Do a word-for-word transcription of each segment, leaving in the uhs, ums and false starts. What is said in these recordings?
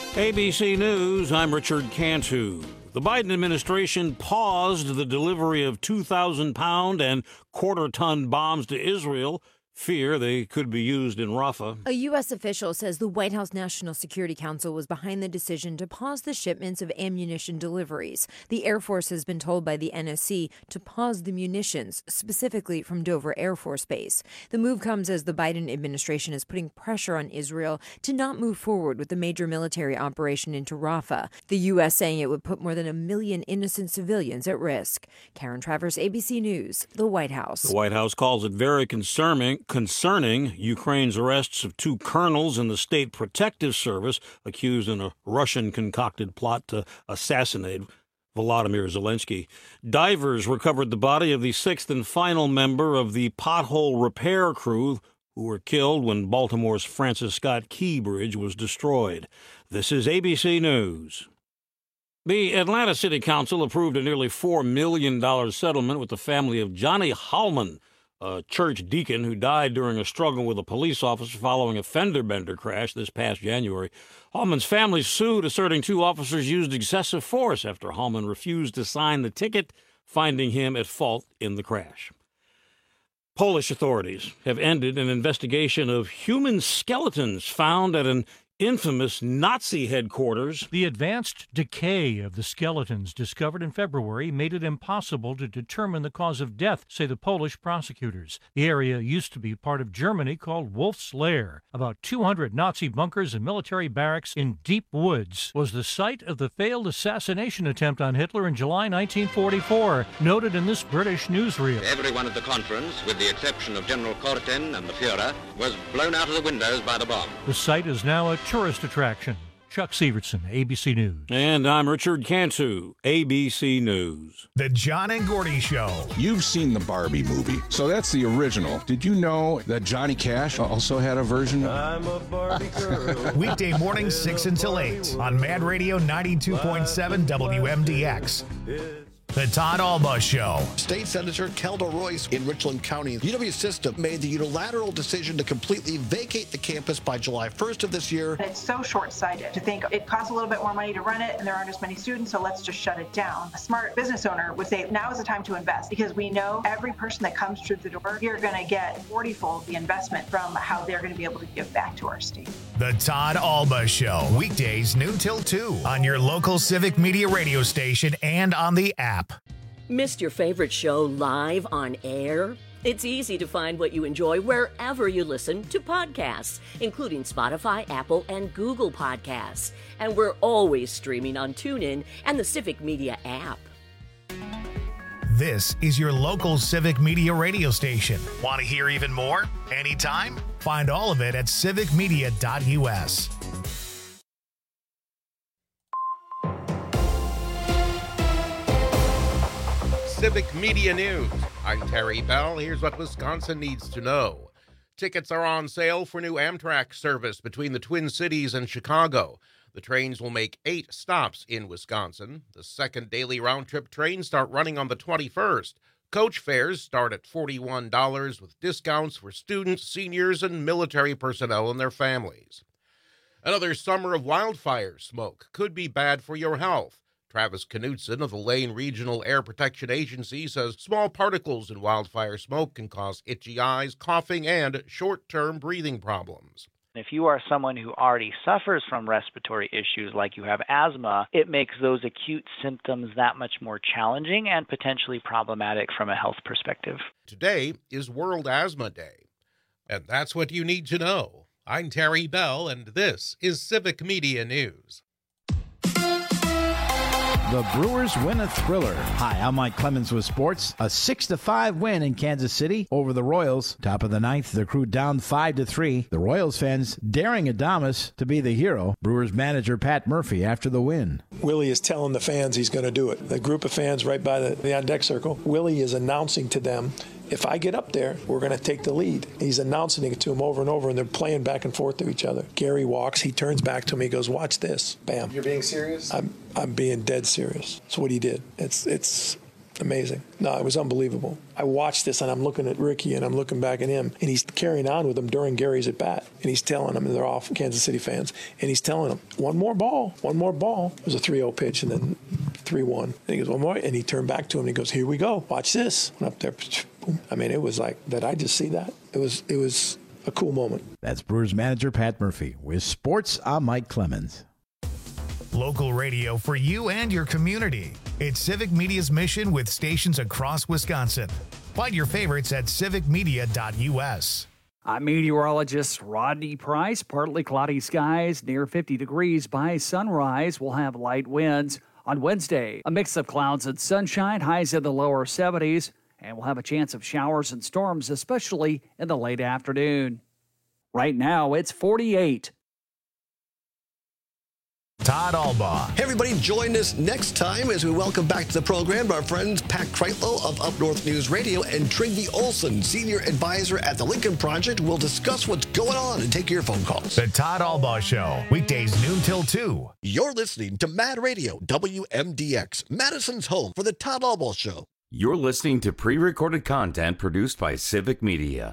A B C News, I'm Richard Cantu. The Biden administration paused the delivery of two thousand pound and quarter-ton bombs to Israel. Fear they could be used in Rafah. A U S official says the White House National Security Council was behind the decision to pause the shipments of ammunition deliveries. The Air Force has been told by the N S C to pause the munitions, specifically from Dover Air Force Base. The move comes as the Biden administration is putting pressure on Israel to not move forward with the major military operation into Rafah. The U S saying it would put more than a million innocent civilians at risk. Karen Travers, A B C News, the White House. The White House calls it very concerning. Concerning Ukraine's arrests of two colonels in the State Protective Service accused in a Russian-concocted plot to assassinate Volodymyr Zelensky. Divers recovered the body of the sixth and final member of the pothole repair crew who were killed when Baltimore's Francis Scott Key Bridge was destroyed. This is A B C News. The Atlanta City Council approved a nearly four million dollars settlement with the family of Johnny Hallman, a church deacon who died during a struggle with a police officer following a fender bender crash this past January. Hallman's family sued, asserting two officers used excessive force after Hallman refused to sign the ticket, finding him at fault in the crash. Polish authorities have ended an investigation of human skeletons found at an infamous Nazi headquarters. The advanced decay of the skeletons discovered in February made it impossible to determine the cause of death, say the Polish prosecutors. The area used to be part of Germany called Wolf's Lair. About two hundred Nazi bunkers and military barracks in deep woods was the site of the failed assassination attempt on Hitler in July nineteen forty-four, noted in this British newsreel. Everyone at the conference, with the exception of General Korten and the Führer, was blown out of the windows by the bomb. The site is now a tourist attraction. Chuck Severson, A B C News. And I'm Richard Cantu, A B C News. The John and Gordy Show. You've seen the Barbie movie, so that's the original. Did you know that Johnny Cash also had a version? I'm a Barbie girl. Weekday mornings six until eight on Mad Radio ninety-two point seven W M D X. The Todd Alba Show. State Senator Kelda Royce in Richland County. U W System made the unilateral decision to completely vacate the campus by July first of this year. It's so short-sighted to think it costs a little bit more money to run it and there aren't as many students, so let's just shut it down. A smart business owner would say now is the time to invest because we know every person that comes through the door, you're going to get forty-fold the investment from how they're going to be able to give back to our state. The Todd Alba Show. Weekdays noon till two on your local Civic Media radio station and on the app. Missed your favorite show live on air? It's easy to find what you enjoy wherever you listen to podcasts, including Spotify, Apple, and Google Podcasts. And we're always streaming on TuneIn and the Civic Media app. This is your local Civic Media radio station. Want to hear even more? Anytime? Find all of it at civic media dot U S. Civic Media News. I'm Terry Bell. Here's what Wisconsin needs to know. Tickets are on sale for new Amtrak service between the Twin Cities and Chicago. The trains will make eight stops in Wisconsin. The second daily round-trip trains start running on the twenty-first. Coach fares start at forty-one dollars with discounts for students, seniors, and military personnel and their families. Another summer of wildfire smoke could be bad for your health. Travis Knutson of the Lane Regional Air Protection Agency says small particles in wildfire smoke can cause itchy eyes, coughing, and short-term breathing problems. If you are someone who already suffers from respiratory issues like you have asthma, it makes those acute symptoms that much more challenging and potentially problematic from a health perspective. Today is World Asthma Day, and that's what you need to know. I'm Terry Bell, and this is Civic Media News. The Brewers win a thriller. Hi, I'm Mike Clemens with sports. A six to five win in Kansas City over the Royals. Top of the ninth, the Crew down five to three. The Royals fans daring Adames to be the hero. Brewers manager Pat Murphy after the win. Willie is telling the fans he's going to do it. The group of fans right by the, the on-deck circle, Willie is announcing to them, if I get up there, we're going to take the lead. He's announcing it to him over and over, and they're playing back and forth to each other. Gary walks. He turns back to me. He goes, watch this. Bam. You're being serious? I'm I'm being dead serious. That's what he did. It's it's Amazing. No, it was unbelievable. I watched this, and I'm looking at Ricky, and I'm looking back at him, and he's carrying on with them during Gary's at bat, and he's telling them, and they're all Kansas City fans, and he's telling them, one more ball, one more ball. It was a three oh pitch, and then three one. And he goes, one more, and he turned back to him, and he goes, here we go. Watch this. Went up there. Boom. I mean, it was like, did I just see that? It was, it was a cool moment. That's Brewers manager Pat Murphy. With sports, I'm Mike Clemens. Local radio for you and your community. It's Civic Media's mission with stations across Wisconsin. Find your favorites at civic media dot u s. I'm meteorologist Rodney Price. Partly cloudy skies near fifty degrees by sunrise. We'll have light winds. On Wednesday, a mix of clouds and sunshine, highs in the lower seventies, and we'll have a chance of showers and storms, especially in the late afternoon. Right now, it's forty-eight. Todd Albaugh. Hey, everybody, join us next time as we welcome back to the program our friends Pat Kreitlow of Up North News Radio and Trygve Olson, Senior Advisor at the Lincoln Project. We'll discuss what's going on and take your phone calls. The Todd Albaugh Show, weekdays noon till two. You're listening to Mad Radio, W M D X, Madison's home for the Todd Albaugh Show. You're listening to pre-recorded content produced by Civic Media.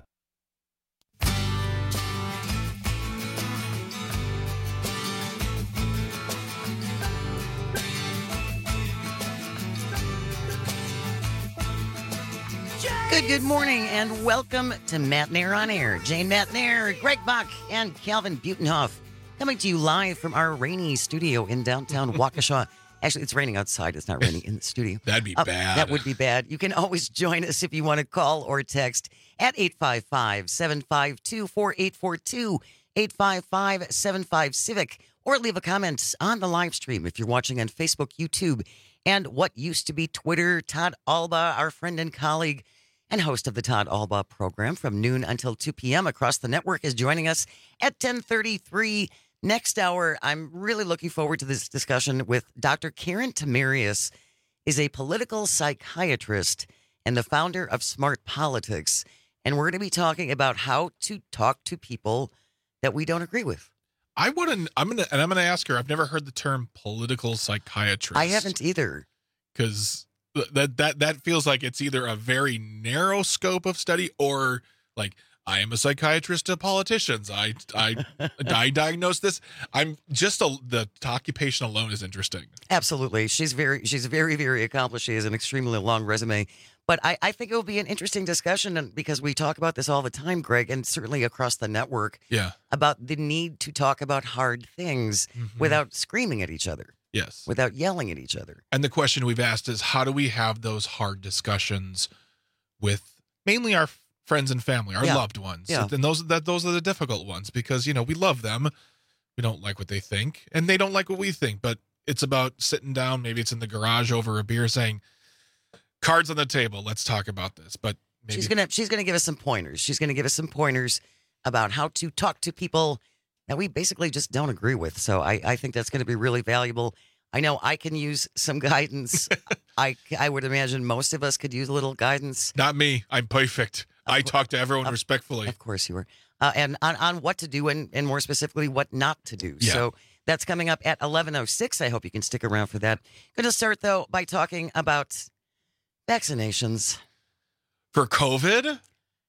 Good, good morning, and welcome to Matt Nair on Air. Jane Matt Nair, Greg Bach, and Calvin Butenhoff coming to you live from our rainy studio in downtown Waukesha. Actually, it's raining outside. It's not raining in the studio. That'd be uh, bad. That would be bad. You can always join us if you want to call or text at eight five five, seven five two, four eight four two, eight five five, seven five, Civic, or leave a comment on the live stream if you're watching on Facebook, YouTube, and what used to be Twitter. Todd Albaugh, our friend and colleague, and host of the Todd Albaugh program from noon until two p.m. across the network, is joining us at ten thirty-three. Next hour, I'm really looking forward to this discussion with Doctor Karen Tamarius, is a political psychiatrist and the founder of Smart Politics. And we're going to be talking about how to talk to people that we don't agree with. I want to, I'm going to, and I'm going to ask her, I've never heard the term political psychiatrist. I haven't either. Because that, that, that feels like it's either a very narrow scope of study or like, I am a psychiatrist to politicians. I, I, I diagnose this. I'm just a, the occupation alone is interesting. Absolutely. She's very, she's very, very accomplished. She has an extremely long resume. But I, I think it will be an interesting discussion because we talk about this all the time, Greg, and certainly across the network. Yeah. About the need to talk about hard things mm-hmm. without screaming at each other. Yes. Without yelling at each other. And the question we've asked is, how do we have those hard discussions with mainly our friends and family, our yeah. loved ones? Yeah. And those that those are the difficult ones because, you know, we love them. We don't like what they think and they don't like what we think. But it's about sitting down. Maybe it's in the garage over a beer saying, cards on the table. Let's talk about this. But maybe she's gonna she's gonna give us some pointers. She's gonna give us some pointers about how to talk to people that we basically just don't agree with. So I, I think that's going to be really valuable. I know I can use some guidance. I I would imagine most of us could use a little guidance. Not me. I'm perfect. Of I talk to everyone of, respectfully. Of course you were. Uh, and on, on what to do and, and more specifically what not to do. Yeah. So that's coming up at eleven oh six. I hope you can stick around for that. Going to start, though, by talking about vaccinations. For COVID?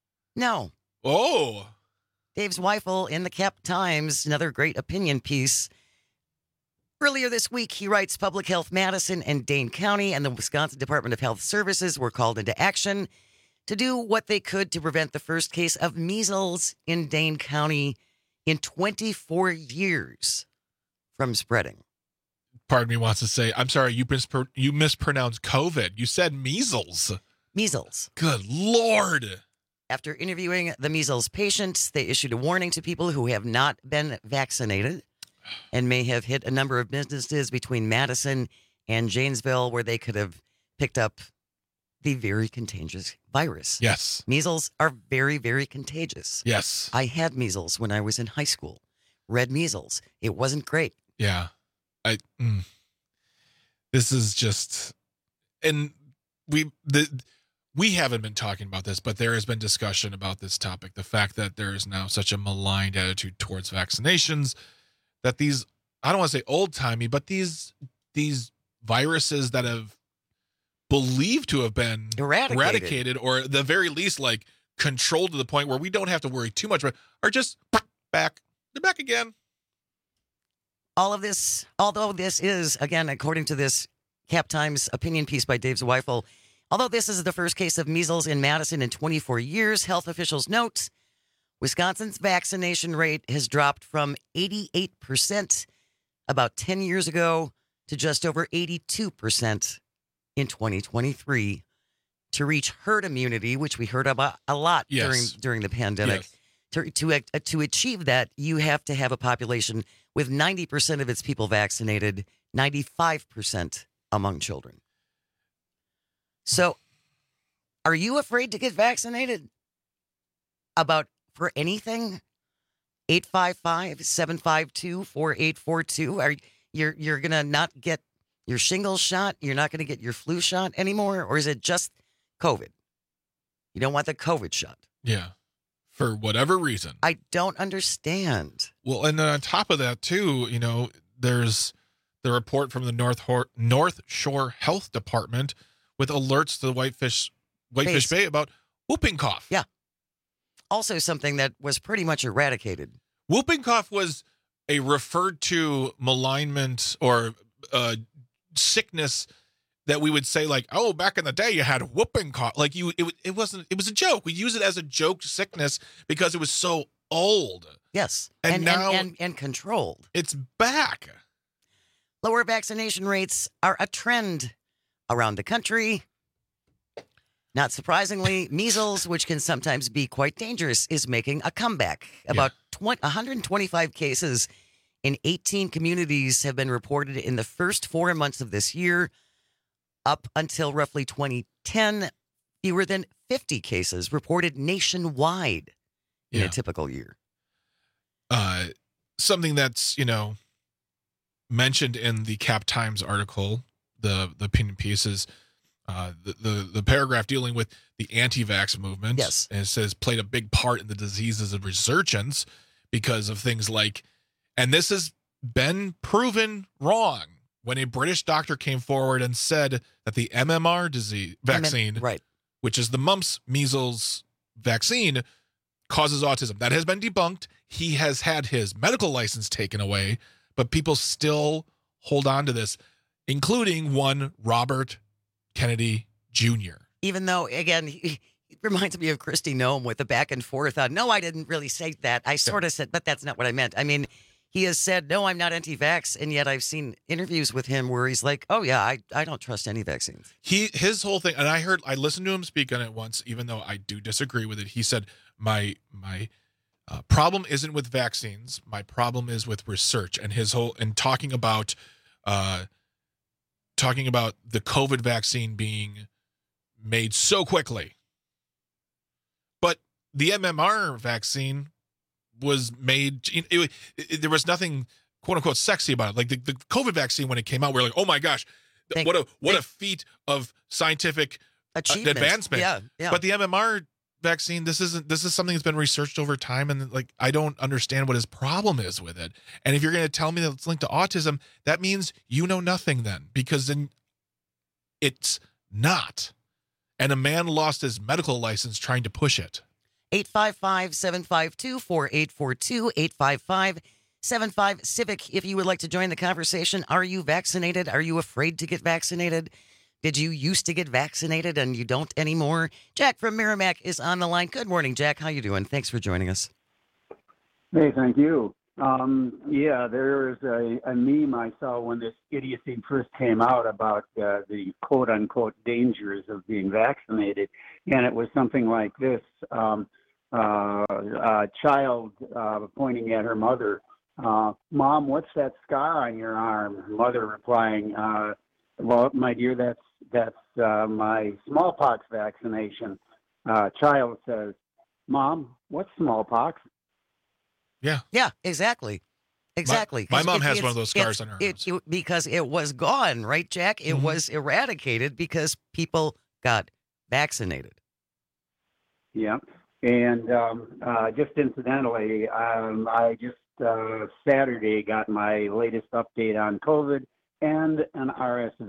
No. Oh. Dave Zweifel in the Cap Times, another great opinion piece. Earlier this week, he writes, Public Health Madison and Dane County and the Wisconsin Department of Health Services were called into action to do what they could to prevent the first case of measles in Dane County in twenty-four years from spreading. Pardon me wants to say, I'm sorry, you, mispr- you mispronounced COVID. You said measles. Measles. Good Lord. After interviewing the measles patients, they issued a warning to people who have not been vaccinated and may have hit a number of businesses between Madison and Janesville where they could have picked up the very contagious virus. Yes. Measles are very, very contagious. Yes. I had measles when I was in high school. Red measles. It wasn't great. Yeah. I. Mm. This is just, and we the we haven't been talking about this, but there has been discussion about this topic. The fact that there is now such a maligned attitude towards vaccinations, that these, I don't want to say old timey, but these these viruses that have believed to have been eradicated, eradicated or at the very least, like, controlled to the point where we don't have to worry too much about, are just back. They're back again. All of this, although this is, again, according to this Cap Times opinion piece by Dave Zweifel, although this is the first case of measles in Madison in twenty-four years, health officials note Wisconsin's vaccination rate has dropped from eighty-eight percent about ten years ago to just over eighty-two percent in twenty twenty-three. To reach herd immunity, which we heard about a lot Yes. during during the pandemic, Yes. to to uh, to achieve that, you have to have a population with ninety percent of its people vaccinated, ninety-five percent among children. So, are you afraid to get vaccinated about for anything? eight five five, seven five two, four eight four two. Are you're you're going to not get your shingles shot? You're not going to get your flu shot anymore? Or is it just COVID? You don't want the COVID shot. Yeah. For whatever reason. I don't understand. Well, and then on top of that, too, you know, there's the report from the North Hor- North Shore Health Department with alerts to the Whitefish Whitefish Base. Bay about whooping cough. Yeah. Also something that was pretty much eradicated. Whooping cough was a referred to malignment or uh, sickness that we would say, like, oh, back in the day you had whooping cough. Like, you, it, it wasn't, it was a joke. We use it as a joke sickness because it was so old. Yes. And, and now and, and, and controlled. It's back. Lower vaccination rates are a trend around the country. Not surprisingly, measles, which can sometimes be quite dangerous, is making a comeback. About twenty, one hundred twenty-five cases in eighteen communities have been reported in the first four months of this year. Up until roughly twenty ten, fewer than fifty cases reported nationwide in Yeah. a typical year. Uh, something that's, you know, mentioned in the Cap Times article, the, the opinion piece is uh, the, the, the paragraph dealing with the anti-vax movement. Yes. And it says played a big part in the disease's resurgence because of things like, and this has been proven wrong, when a British doctor came forward and said that the M M R disease vaccine, right, which is the mumps, measles vaccine, causes autism. That has been debunked. He has had his medical license taken away, but people still hold on to this, including one Robert Kennedy Junior Even though, again, he, he reminds me of Kristi Noem with the back and forth on, no, I didn't really say that. I sort of said, but that's not what I meant. I mean, he has said, no, I'm not anti-vax, and yet I've seen interviews with him where he's like, oh, yeah, I, I don't trust any vaccines. He his whole thing, and I heard, I listened to him speak on it once, even though I do disagree with it. He said, my my uh, problem isn't with vaccines. My problem is with research, and his whole, and talking about, uh, talking about the COVID vaccine being made so quickly. But the M M R vaccine was made, it, it, it, there was nothing quote unquote sexy about it. Like the, the COVID vaccine, when it came out, we were like, oh my gosh, Thank, what a what thank, a feat of scientific achievement. advancement. Yeah, yeah. But the M M R vaccine, this isn't, this is something that's been researched over time. And like, I don't understand what his problem is with it. And if you're going to tell me that it's linked to autism, that means you know nothing then, because then it's not. And a man lost his medical license trying to push it. eight five five, seven five two, four eight four two, eight five five, seven five Civic. If you would like to join the conversation, are you vaccinated? Are you afraid to get vaccinated? Did you used to get vaccinated and you don't anymore? Jack from Merrimack is on the line. Good morning, Jack. How you doing? Thanks for joining us. Hey, thank you. Um, yeah, there was a, a meme I saw when this idiocy first came out about uh, the quote-unquote dangers of being vaccinated, and it was something like this. Um, uh, a child uh, pointing at her mother, uh, Mom, what's that scar on your arm? Mother replying, uh, well, my dear, that's that's uh, my smallpox vaccination. Uh, child says, Mom, what's smallpox? Yeah. Yeah, exactly. Exactly. My, my mom it, has one of those scars it, on her it, it, because it was gone, right, Jack? It mm-hmm. was eradicated because people got vaccinated. Yeah. And um, uh, just incidentally, um, I just uh, Saturday got my latest update on COVID and an R S V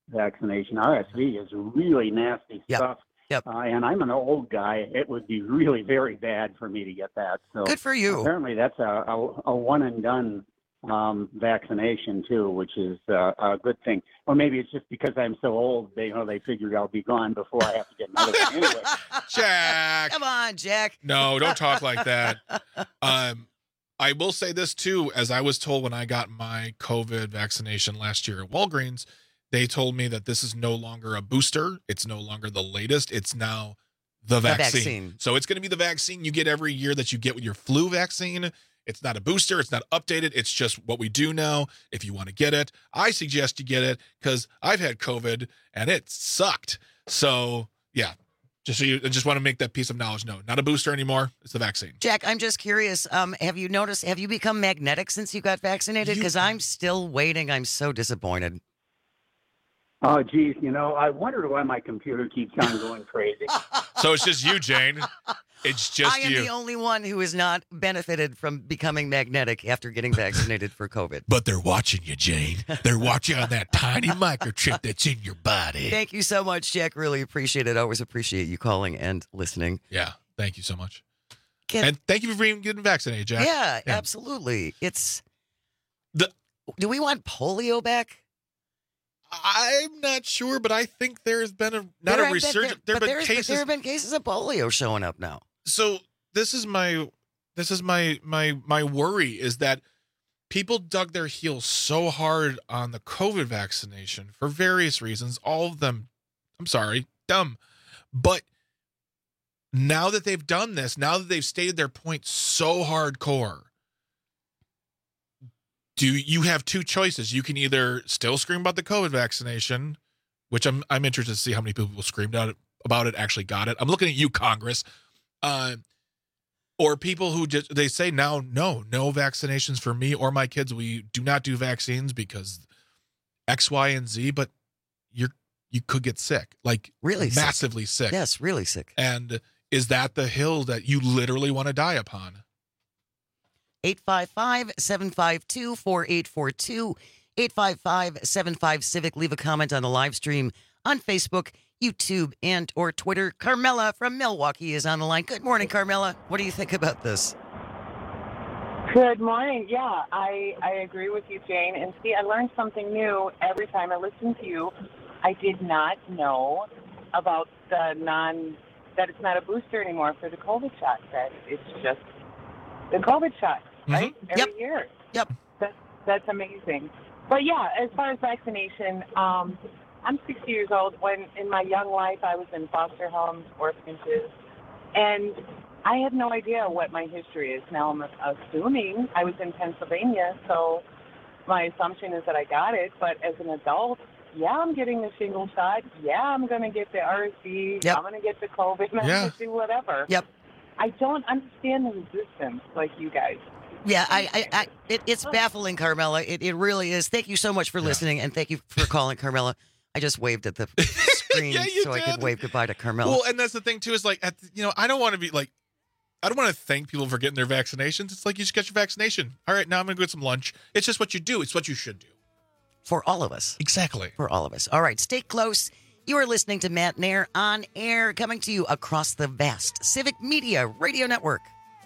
vaccination. R S V is really nasty Yep. stuff. Yep. Uh, and I'm an old guy. It would be really very bad for me to get that. So Good for you. Apparently, that's a, a, a one and done um, vaccination too, which is uh, a good thing. Or maybe it's just because I'm so old. They you know they figured I'll be gone before I have to get another one anyway. Jack. Come on, Jack. No, don't talk like that. Um, I will say this too, as I was told when I got my COVID vaccination last year at Walgreens, they told me that this is no longer a booster. It's no longer the latest. It's now the vaccine. The vaccine. So it's going to be the vaccine you get every year that you get with your flu vaccine. It's not a booster. It's not updated. It's just what we do now. If you want to get it, I suggest you get it because I've had COVID and it sucked. So yeah, just so you I just want to make that piece of knowledge known. Not a booster anymore. It's the vaccine. Jack, I'm just curious. Um, have you noticed, have you become magnetic since you got vaccinated? Because I'm still waiting. I'm so disappointed. Oh, geez, you know, I wonder why my computer keeps on going crazy. So it's just you, Jane. It's just I am you. the only one who has not benefited from becoming magnetic after getting vaccinated for COVID. But they're watching you, Jane. They're watching on that tiny microchip that's in your body. Thank you so much, Jack. Really appreciate it. Always appreciate you calling and listening. Yeah, thank you so much. Get- and thank you for being getting vaccinated, Jack. Yeah, absolutely. It's the. Do we want polio back? I'm not sure, but I think there has been a not There a have been- resurgence. there- There have but been there's- cases. There have been cases of polio showing up now. So this is my this is my my my worry is that people dug their heels so hard on the COVID vaccination for various reasons. All of them, I'm sorry, dumb. But now that they've done this, now that they've stated their point so hardcore, do you have two choices? You can either still scream about the COVID vaccination, which I'm I'm interested to see how many people screamed out about it, actually got it. I'm looking at you, Congress. Uh, or people who just they say now, no, no vaccinations for me or my kids. We do not do vaccines because X, Y, and Z. But you're you could get sick, like really massively sick. sick. Yes, really sick. And is that the hill that you literally want to die upon? eight five five, seven five two, four eight four two, eight five five, seven five Civic. Leave a comment on the live stream on Facebook, YouTube, and or Twitter. Carmela from Milwaukee is on the line. Good morning, Carmela. What do you think about this? Good morning. Yeah, I, I agree with you, Jane. And see, I learned something new every time I listen to you. I did not know about the non, that it's not a booster anymore for the COVID shot, that it's just the COVID shot, right? Mm-hmm. Every Yep. year. Yep. That's, that's amazing. But yeah, as far as vaccination, um, I'm sixty years old. When in my young life, I was in foster homes, orphanages, and I had no idea what my history is. Now I'm assuming I was in Pennsylvania, so my assumption is that I got it. But as an adult, yeah, I'm getting the shingle shot. Yeah, I'm going to get the R S V. Yep. I'm going to get the COVID. I'm Yeah. going to do whatever. Yep. I don't understand the resistance like you guys. Yeah, I, I, I it, it's baffling, Carmela. It, it really is. Thank you so much for listening, and thank you for calling, Carmela. I just waved at the screen Yeah, you so I could did. wave goodbye to Carmela. Well, and that's the thing too is like, at the, you know, I don't want to be like, I don't want to thank people for getting their vaccinations. It's like you just got your vaccination. All right, now I'm gonna go get some lunch. It's just what you do. It's what you should do. For all of us. Exactly. For all of us. All right, stay close. You are listening to Matt Nair on air, coming to you across the vast Civic Media Radio Network.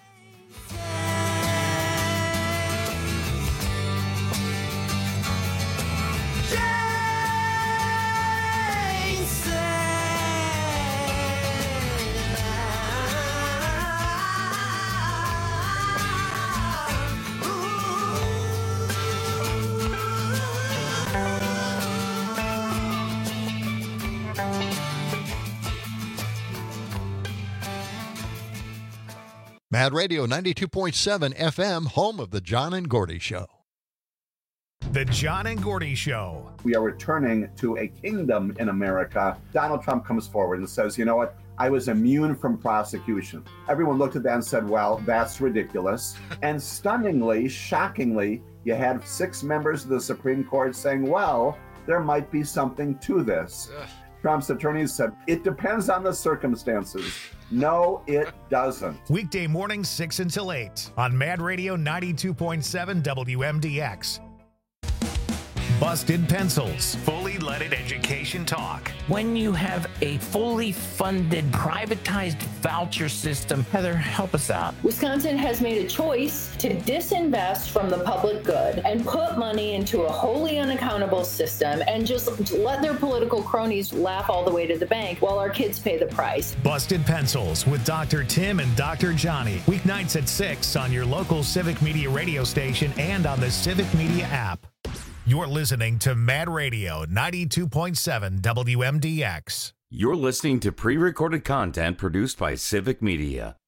Mad Radio ninety-two point seven F M, home of the John and Gordy Show. The John and Gordy Show. We are returning to a kingdom in America. Donald Trump comes forward and says, you know what? I was immune from prosecution. Everyone looked at that and said, well, that's ridiculous. And stunningly, shockingly, you had six members of the Supreme Court saying, well, there might be something to this. Ugh. Trump's attorneys said, it depends on the circumstances. No, it doesn't. Weekday mornings, six until eight on Mad Radio ninety-two point seven W M D X. Busted Pencils, fully leaded education talk. When you have a fully funded, privatized voucher system, Heather, help us out. Wisconsin has made a choice to disinvest from the public good and put money into a wholly unaccountable system and just let their political cronies laugh all the way to the bank while our kids pay the price. Busted Pencils with Doctor Tim and Doctor Johnny. Weeknights at six on your local Civic Media radio station and on the Civic Media app. You're listening to Mad Radio ninety-two point seven W M D X. You're listening to pre-recorded content produced by Civic Media.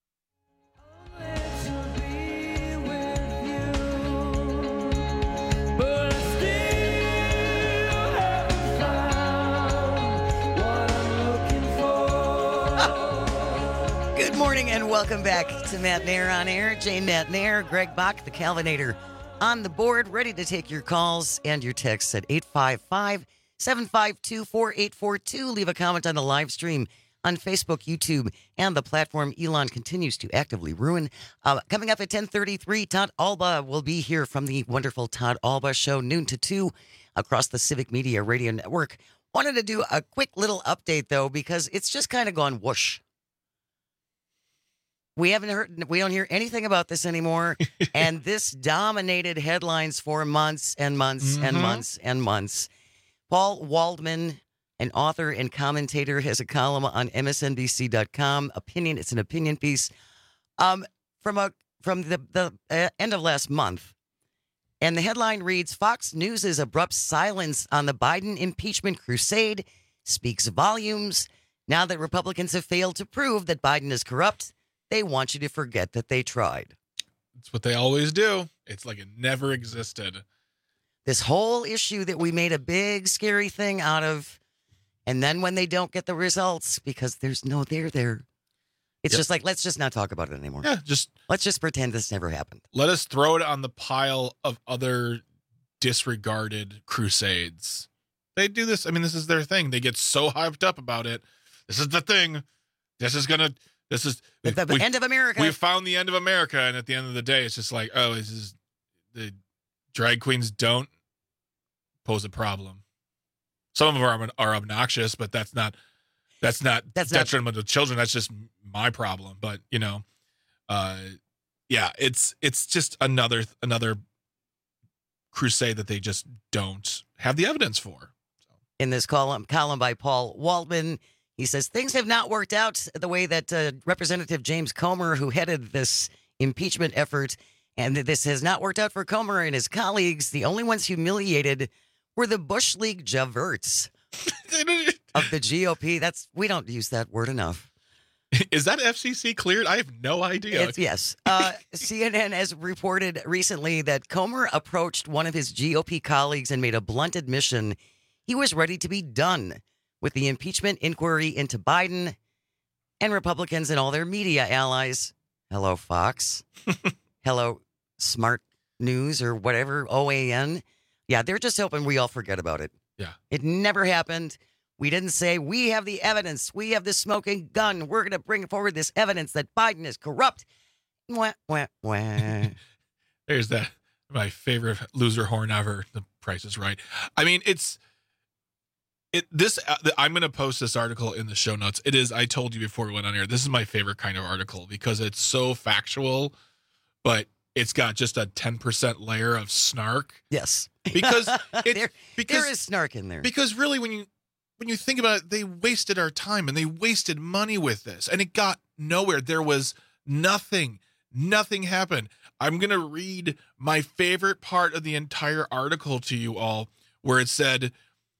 Good morning and welcome back to Matt Nair on Air. Jane Matt Nair, Greg Bach, the Calvinator, on the board, ready to take your calls and your texts at eight five five, seven five two, four eight four two. Leave a comment on the live stream on Facebook, YouTube, and the platform Elon continues to actively ruin. Uh, coming up at ten thirty-three, Todd Alba will be here from the wonderful Todd Alba Show, noon to two, across the Civic Media Radio Network. Wanted to do a quick little update, though, because it's just kind of gone whoosh. We haven't heard, we don't hear anything about this anymore. And this dominated headlines for months and months mm-hmm. and months and months. Paul Waldman, an author and commentator, has a column on M S N B C dot com. Opinion, it's an opinion piece um, from a from the, the uh, end of last month. And the headline reads, Fox News' abrupt silence on the Biden impeachment crusade speaks volumes. Now that Republicans have failed to prove that Biden is corrupt, they want you to forget that they tried. It's what they always do. It's like it never existed. This whole issue that we made a big, scary thing out of, and then when they don't get the results, because there's no there there, it's yep. just like, let's just not talk about it anymore. Yeah, just let's just pretend this never happened. Let us throw it on the pile of other disregarded crusades. They do this. I mean, this is their thing. They get so hyped up about it. This is the thing. This is going to... This is the, the we, end of America. We found the end of America, and at the end of the day, it's just like, oh, this is the drag queens don't pose a problem. Some of them are, are obnoxious, but that's not that's not that's detrimental not, to children. That's just my problem. But you know, uh, yeah, it's it's just another another crusade that they just don't have the evidence for. So. In this column, column by Paul Waldman. He says things have not worked out the way that uh, Representative James Comer, who headed this impeachment effort, and this has not worked out for Comer and his colleagues. The only ones humiliated were the Bush League Javerts of the G O P. That's we don't use that word enough. Is that F C C cleared? I have no idea. It's, yes. Uh, C N N has reported recently that Comer approached one of his G O P colleagues and made a blunt admission he was ready to be done with the impeachment inquiry into Biden and Republicans and all their media allies. Hello, Fox. Hello, Smart News or whatever, O A N. Yeah, they're just hoping we all forget about it. Yeah. It never happened. We didn't say, we have the evidence. We have the smoking gun. We're going to bring forward this evidence that Biden is corrupt. Wah, wah, wah. There's that, my favorite loser horn ever. The Price is Right. I mean, it's... It this uh, I'm going to post this article in the show notes. It is, I told you before we went on air, this is my favorite kind of article because it's so factual, but it's got just a ten percent layer of snark. Yes. Because, it, there, because there is snark in there. Because really when you when you think about it, they wasted our time and they wasted money with this and it got nowhere. There was nothing. Nothing happened. I'm going to read my favorite part of the entire article to you all where it said,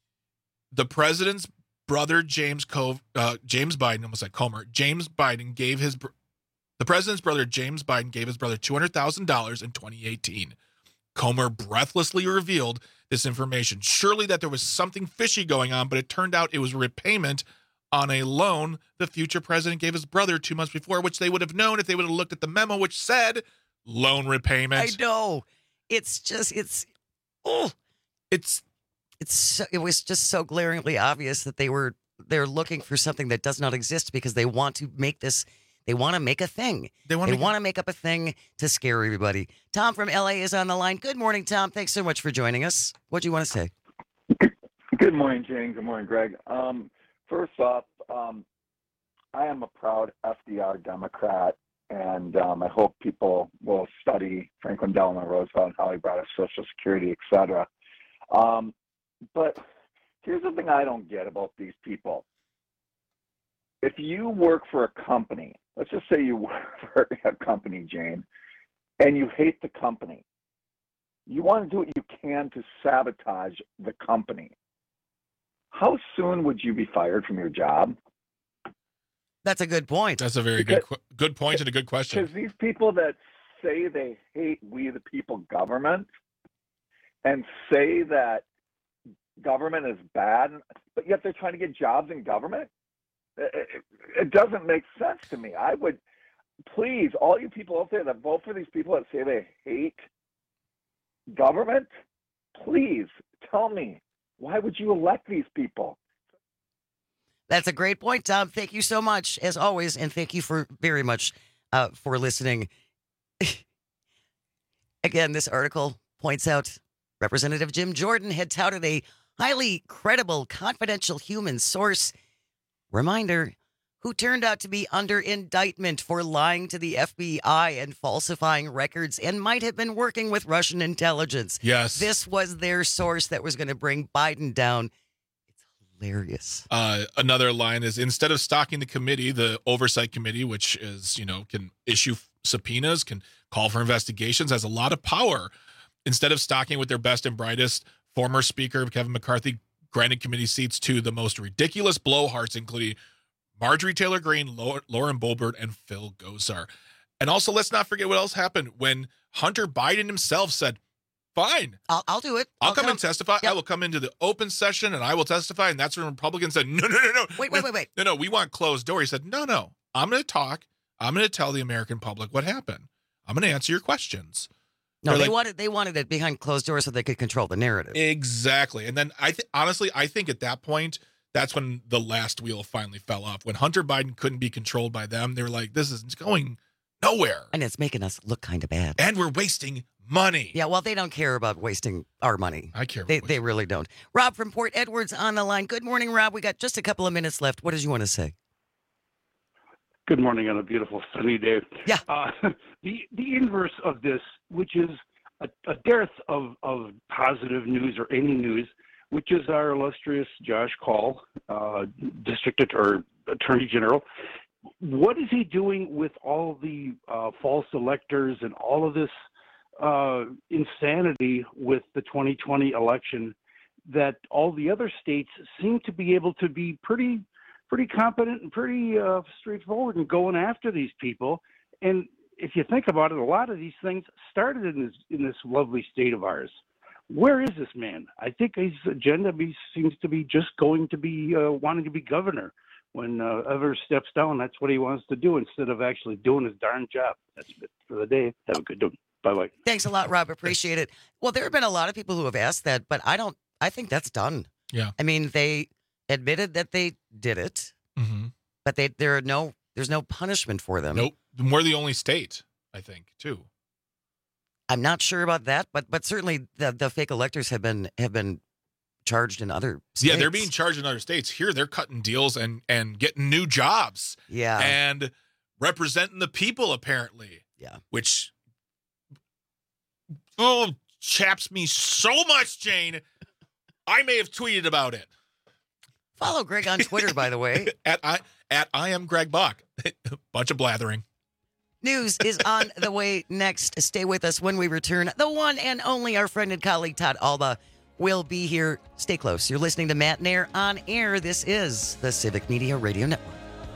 the president's brother, James Co- uh, James Biden, almost like Comer, James Biden gave his, br- the president's brother, James Biden, gave his brother two hundred thousand dollars in twenty eighteen. Comer breathlessly revealed this information. Surely that there was something fishy going on, but it turned out it was repayment on a loan the future president gave his brother two months before, which they would have known if they would have looked at the memo, which said loan repayment. I know. It's just, it's, oh, it's, It's so, it was just so glaringly obvious that they were they're looking for something that does not exist because they want to make this they want to make a thing. They want they to want to make up a thing to scare everybody. Tom from L A is on the line. Good morning, Tom. Thanks so much for joining us. What do you want to say? Good morning, Jane. Good morning, Greg. Um, first off, um, I am a proud F D R Democrat, and um, I hope people will study Franklin Delano Roosevelt and how he brought us Social Security, et cetera. Um, but here's the thing I don't get about these people. If you work for a company, let's just say you work for a company, Jane, and you hate the company, you want to do what you can to sabotage the company. How soon would you be fired from your job? That's a good point. That's a very Because- good good good point and a good question. Because these people that say they hate we the people government and say that government is bad, but yet they're trying to get jobs in government, it, it, it doesn't make sense to me. I would, please, all you people out there that vote for these people that say they hate government, please tell me, why would you elect these people? That's a great point, Tom. Thank you so much, as always, and thank you for very much uh, for listening. Again, this article points out Representative Jim Jordan had touted a highly credible, confidential human source. Reminder, who turned out to be under indictment for lying to the F B I and falsifying records and might have been working with Russian intelligence. Yes. This was their source that was going to bring Biden down. Hilarious. Uh, another line is, instead of stalking the committee, the oversight committee, which is, you know, can issue subpoenas, can call for investigations, has a lot of power. Instead of stalking with their best and brightest, former Speaker Kevin McCarthy granted committee seats to the most ridiculous blowhards, including Marjorie Taylor Greene, Lauren Boebert, and Phil Gosar. And also, let's not forget what else happened when Hunter Biden himself said, fine. I'll, I'll do it. I'll, I'll come, come and testify. Yep. I will come into the open session and I will testify. And that's when Republicans said, no, no, no, no. Wait, wait, wait, wait. No, no, we want closed door. He said, no, no, I'm going to talk. I'm going to tell the American public what happened. I'm going to answer your questions. No, They're they like, wanted they wanted it behind closed doors so they could control the narrative. Exactly. And then I think, honestly, I think at that point, that's when the last wheel finally fell off. When Hunter Biden couldn't be controlled by them, they were like, this is going nowhere. And it's making us look kind of bad. And we're wasting money. Yeah, well, they don't care about wasting our money. I care. They, they really don't. Rob from Port Edwards on the line. Good morning, Rob. We got just a couple of minutes left. What did you want to say? Good morning on a beautiful sunny day. Yeah. Uh, the the inverse of this, which is a, a dearth of, of positive news or any news, which is our illustrious Josh Call, uh, District Att- or Attorney General. What is he doing with all the uh, false electors and all of this uh, insanity with the twenty twenty election that all the other states seem to be able to be pretty pretty competent and pretty uh, straightforward in going after these people? And if you think about it, a lot of these things started in this in this lovely state of ours. Where is this man? I think his agenda be, seems to be just going to be uh, wanting to be governor. When uh, Evers steps down, that's what he wants to do instead of actually doing his darn job. That's it for the day. Have a good day. Bye-bye. Thanks a lot, Rob. Appreciate it. Well, there have been a lot of people who have asked that, but I don't, I think that's done. Yeah. I mean, they admitted that they did it, Mm-hmm. but they there are no, there's no punishment for them. Nope. We're the only state, I think, too. I'm not sure about that, but but certainly the, the fake electors have been have been charged in other states. Yeah, they're being charged in other states. Here, they're cutting deals and and getting new jobs. Yeah. And representing the people, apparently. Yeah. Which, oh, chaps me so much, Jane. I may have tweeted about it. Follow Greg on Twitter, by the way. at I at I am Greg Bach. Bunch of blathering. News is on the way next. Stay with us when we return. The one and only our friend and colleague Todd Alba will be here. Stay close. You're listening to Matt Nair on air. This is the Civic Media Radio Network.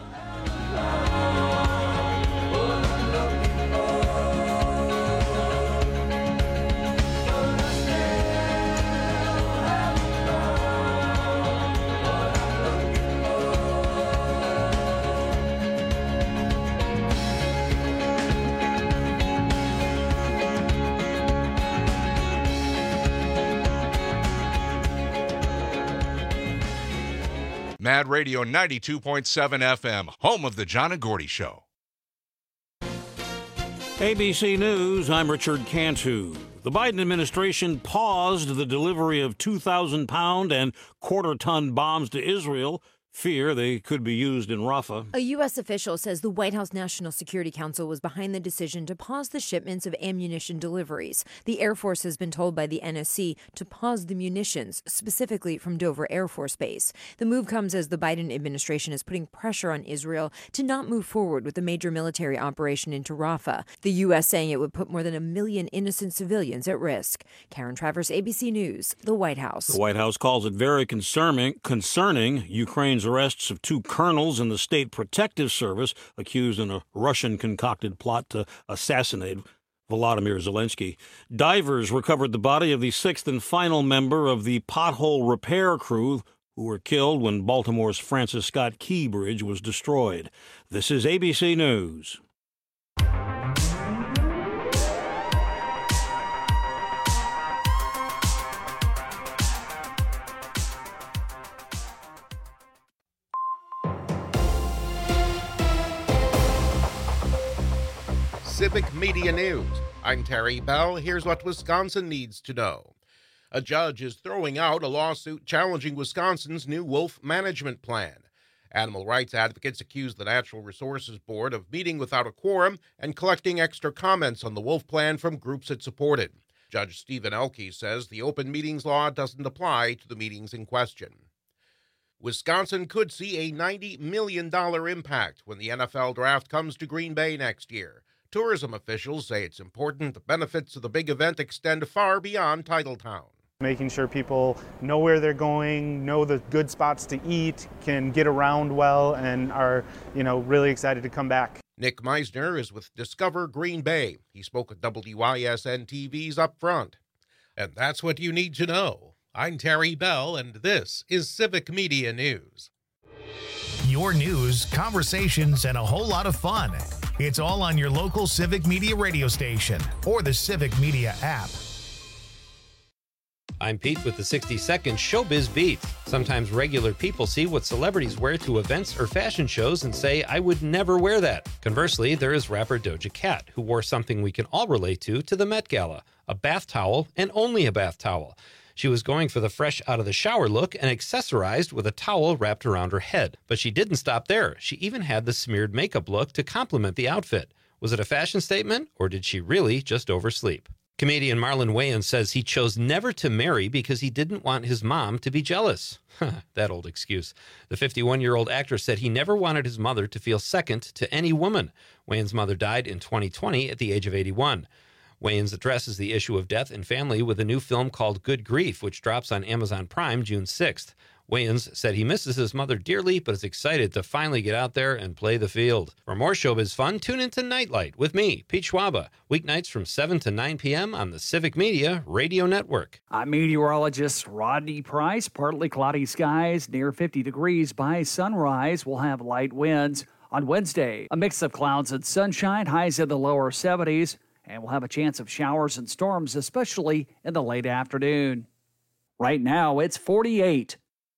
Mad Radio ninety-two point seven F M, home of the John and Gordy Show. A B C News, I'm Richard Cantu. The Biden administration paused the delivery of two thousand pound and quarter-ton bombs to Israel. Fear they could be used in Rafah. A U S official says the White House National Security Council was behind the decision to pause the shipments of ammunition deliveries. The Air Force has been told by the N S C to pause the munitions, specifically from Dover Air Force Base. The move comes as the Biden administration is putting pressure on Israel to not move forward with a major military operation into Rafah, the U S saying it would put more than a million innocent civilians at risk. Karen Travers, A B C News, the White House. The White House calls it very concerning, concerning Ukraine's arrests of two colonels in the State Protective Service accused in a Russian-concocted plot to assassinate Volodymyr Zelensky. Divers recovered the body of the sixth and final member of the pothole repair crew who were killed when Baltimore's Francis Scott Key Bridge was destroyed. This is A B C News. Civic Media News. I'm Terry Bell. Here's what Wisconsin needs to know. A judge is throwing out a lawsuit challenging Wisconsin's new wolf management plan. Animal rights advocates accuse the Natural Resources Board of meeting without a quorum and collecting extra comments on the wolf plan from groups it supported. Judge Stephen Elke says the open meetings law doesn't apply to the meetings in question. Wisconsin could see a ninety million dollars impact when the N F L draft comes to Green Bay next year. Tourism officials say it's important the benefits of the big event extend far beyond Titletown. Making sure people know where they're going, know the good spots to eat, can get around well, and are, you know, really excited to come back. Nick Meisner is with Discover Green Bay. He spoke at W Y S N T V's Up Front. And that's what you need to know. I'm Terry Bell, and this is Civic Media News. Your news, conversations, and a whole lot of fun. It's all on your local Civic Media radio station or the Civic Media app. I'm Pete with the sixty second Showbiz Beat. Sometimes regular people see what celebrities wear to events or fashion shows and say, I would never wear that. Conversely, there is rapper Doja Cat, who wore something we can all relate to to the Met Gala, a bath towel and only a bath towel. She was going for the fresh out of the shower look and accessorized with a towel wrapped around her head. But she didn't stop there. She even had the smeared makeup look to complement the outfit. Was it a fashion statement, or did she really just oversleep? Comedian Marlon Wayans says he chose never to marry because he didn't want his mom to be jealous. That old excuse. The fifty-one-year-old actor said he never wanted his mother to feel second to any woman. Wayans' mother died in twenty twenty at the age of eighty-one. Wayans addresses the issue of death and family with a new film called Good Grief, which drops on Amazon Prime June sixth. Wayans said he misses his mother dearly, but is excited to finally get out there and play the field. For more showbiz fun, tune into Nightlight with me, Pete Schwaba, weeknights from seven to nine p.m. on the Civic Media Radio Network. I'm meteorologist Rodney Price. Partly cloudy skies near fifty degrees by sunrise. We'll have light winds. On Wednesday, a mix of clouds and sunshine, highs in the lower seventies. And we'll have a chance of showers and storms, especially in the late afternoon. Right now, it's forty-eight.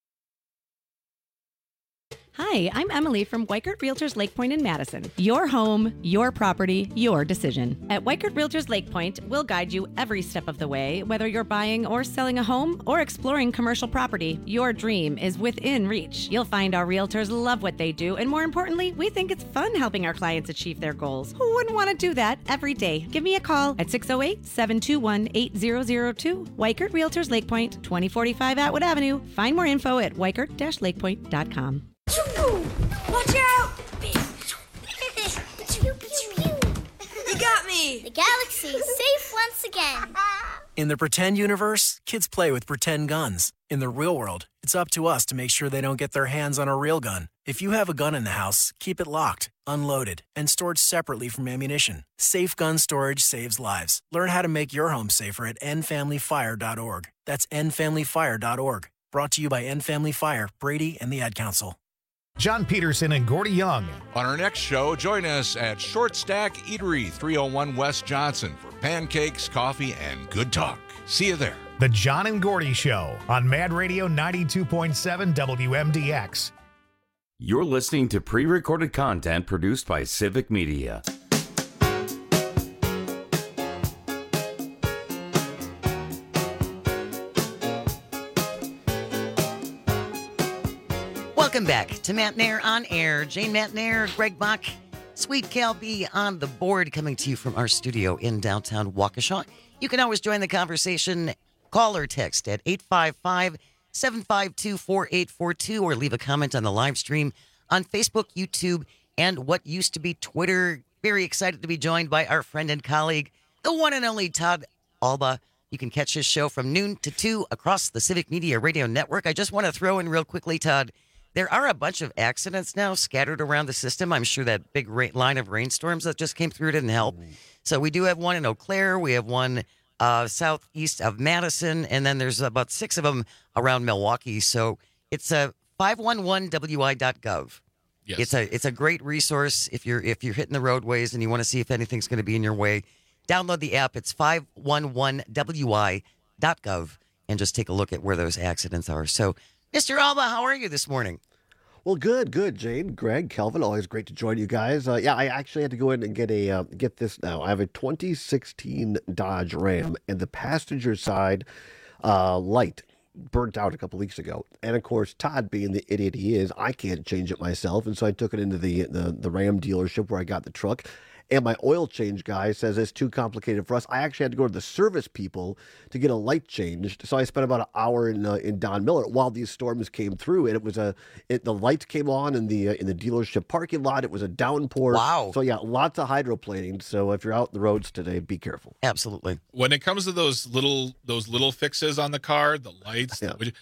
Hi, I'm Emily from Weikert Realtors Lake Point in Madison. Your home, your property, your decision. At Weikert Realtors Lake Point, we'll guide you every step of the way, whether you're buying or selling a home or exploring commercial property. Your dream is within reach. You'll find our realtors love what they do, and more importantly, we think it's fun helping our clients achieve their goals. Who wouldn't want to do that every day? Give me a call at six oh eight, seven two one, eight zero zero two. Weikert Realtors Lake Point, twenty forty-five Atwood Avenue. Find more info at weikert dash lake point dot com. Watch out! You got me! The galaxy is safe once again. In the pretend universe, kids play with pretend guns. In the real world, it's up to us to make sure they don't get their hands on a real gun. If you have a gun in the house, keep it locked, unloaded, and stored separately from ammunition. Safe gun storage saves lives. Learn how to make your home safer at end family fire dot org. That's end family fire dot org. Brought to you by End Family Fire, Brady, and the Ad Council. John Peterson and Gordy Young. On our next show, join us at Short Stack Eatery, three oh one West Johnson, for pancakes, coffee, and good talk. See you there. The John and Gordy Show on Mad Radio ninety-two point seven W M D X. You're listening to pre-recorded content produced by Civic Media. Welcome back to Matt Nair on Air. Jane Matt Nair, Greg Bach, Sweet Cal B on the board, coming to you from our studio in downtown Waukesha. You can always join the conversation. Call or text at eight five five, seven five two, four eight four two or leave a comment on the live stream on Facebook, YouTube, and what used to be Twitter. Very excited to be joined by our friend and colleague, the one and only Todd Alba. You can catch his show from noon to two across the Civic Media Radio Network. I just want to throw in real quickly, Todd, there are a bunch of accidents now scattered around the system. I'm sure that big ra- line of rainstorms that just came through didn't help. So we do have one in Eau Claire. We have one uh, southeast of Madison, and then there's about six of them around Milwaukee. So it's a five one one W I dot gov. Yes. It's a it's a great resource if you're if you're hitting the roadways and you want to see if anything's going to be in your way. Download the app. It's five one one W I dot gov and just take a look at where those accidents are. So, Mister Alba, how are you this morning? Well, good, good, Jane, Greg, Kelvin, always great to join you guys. Uh, yeah, I actually had to go in and get a uh, get this now. I have a twenty sixteen Dodge Ram, and the passenger side uh, light burnt out a couple weeks ago. And of course, Todd, being the idiot he is, I can't change it myself, and so I took it into the the, the Ram dealership where I got the truck. And my oil change guy says it's too complicated for us. I actually had to go to the service people to get a light changed. So I spent about an hour in uh, in Don Miller while these storms came through, and it was a it, the lights came on in the uh, in the dealership parking lot. It was a downpour. Wow. So yeah, lots of hydroplaning. So if you're out the roads today, be careful. Absolutely. When it comes to those little those little fixes on the car, the lights, Yeah. the,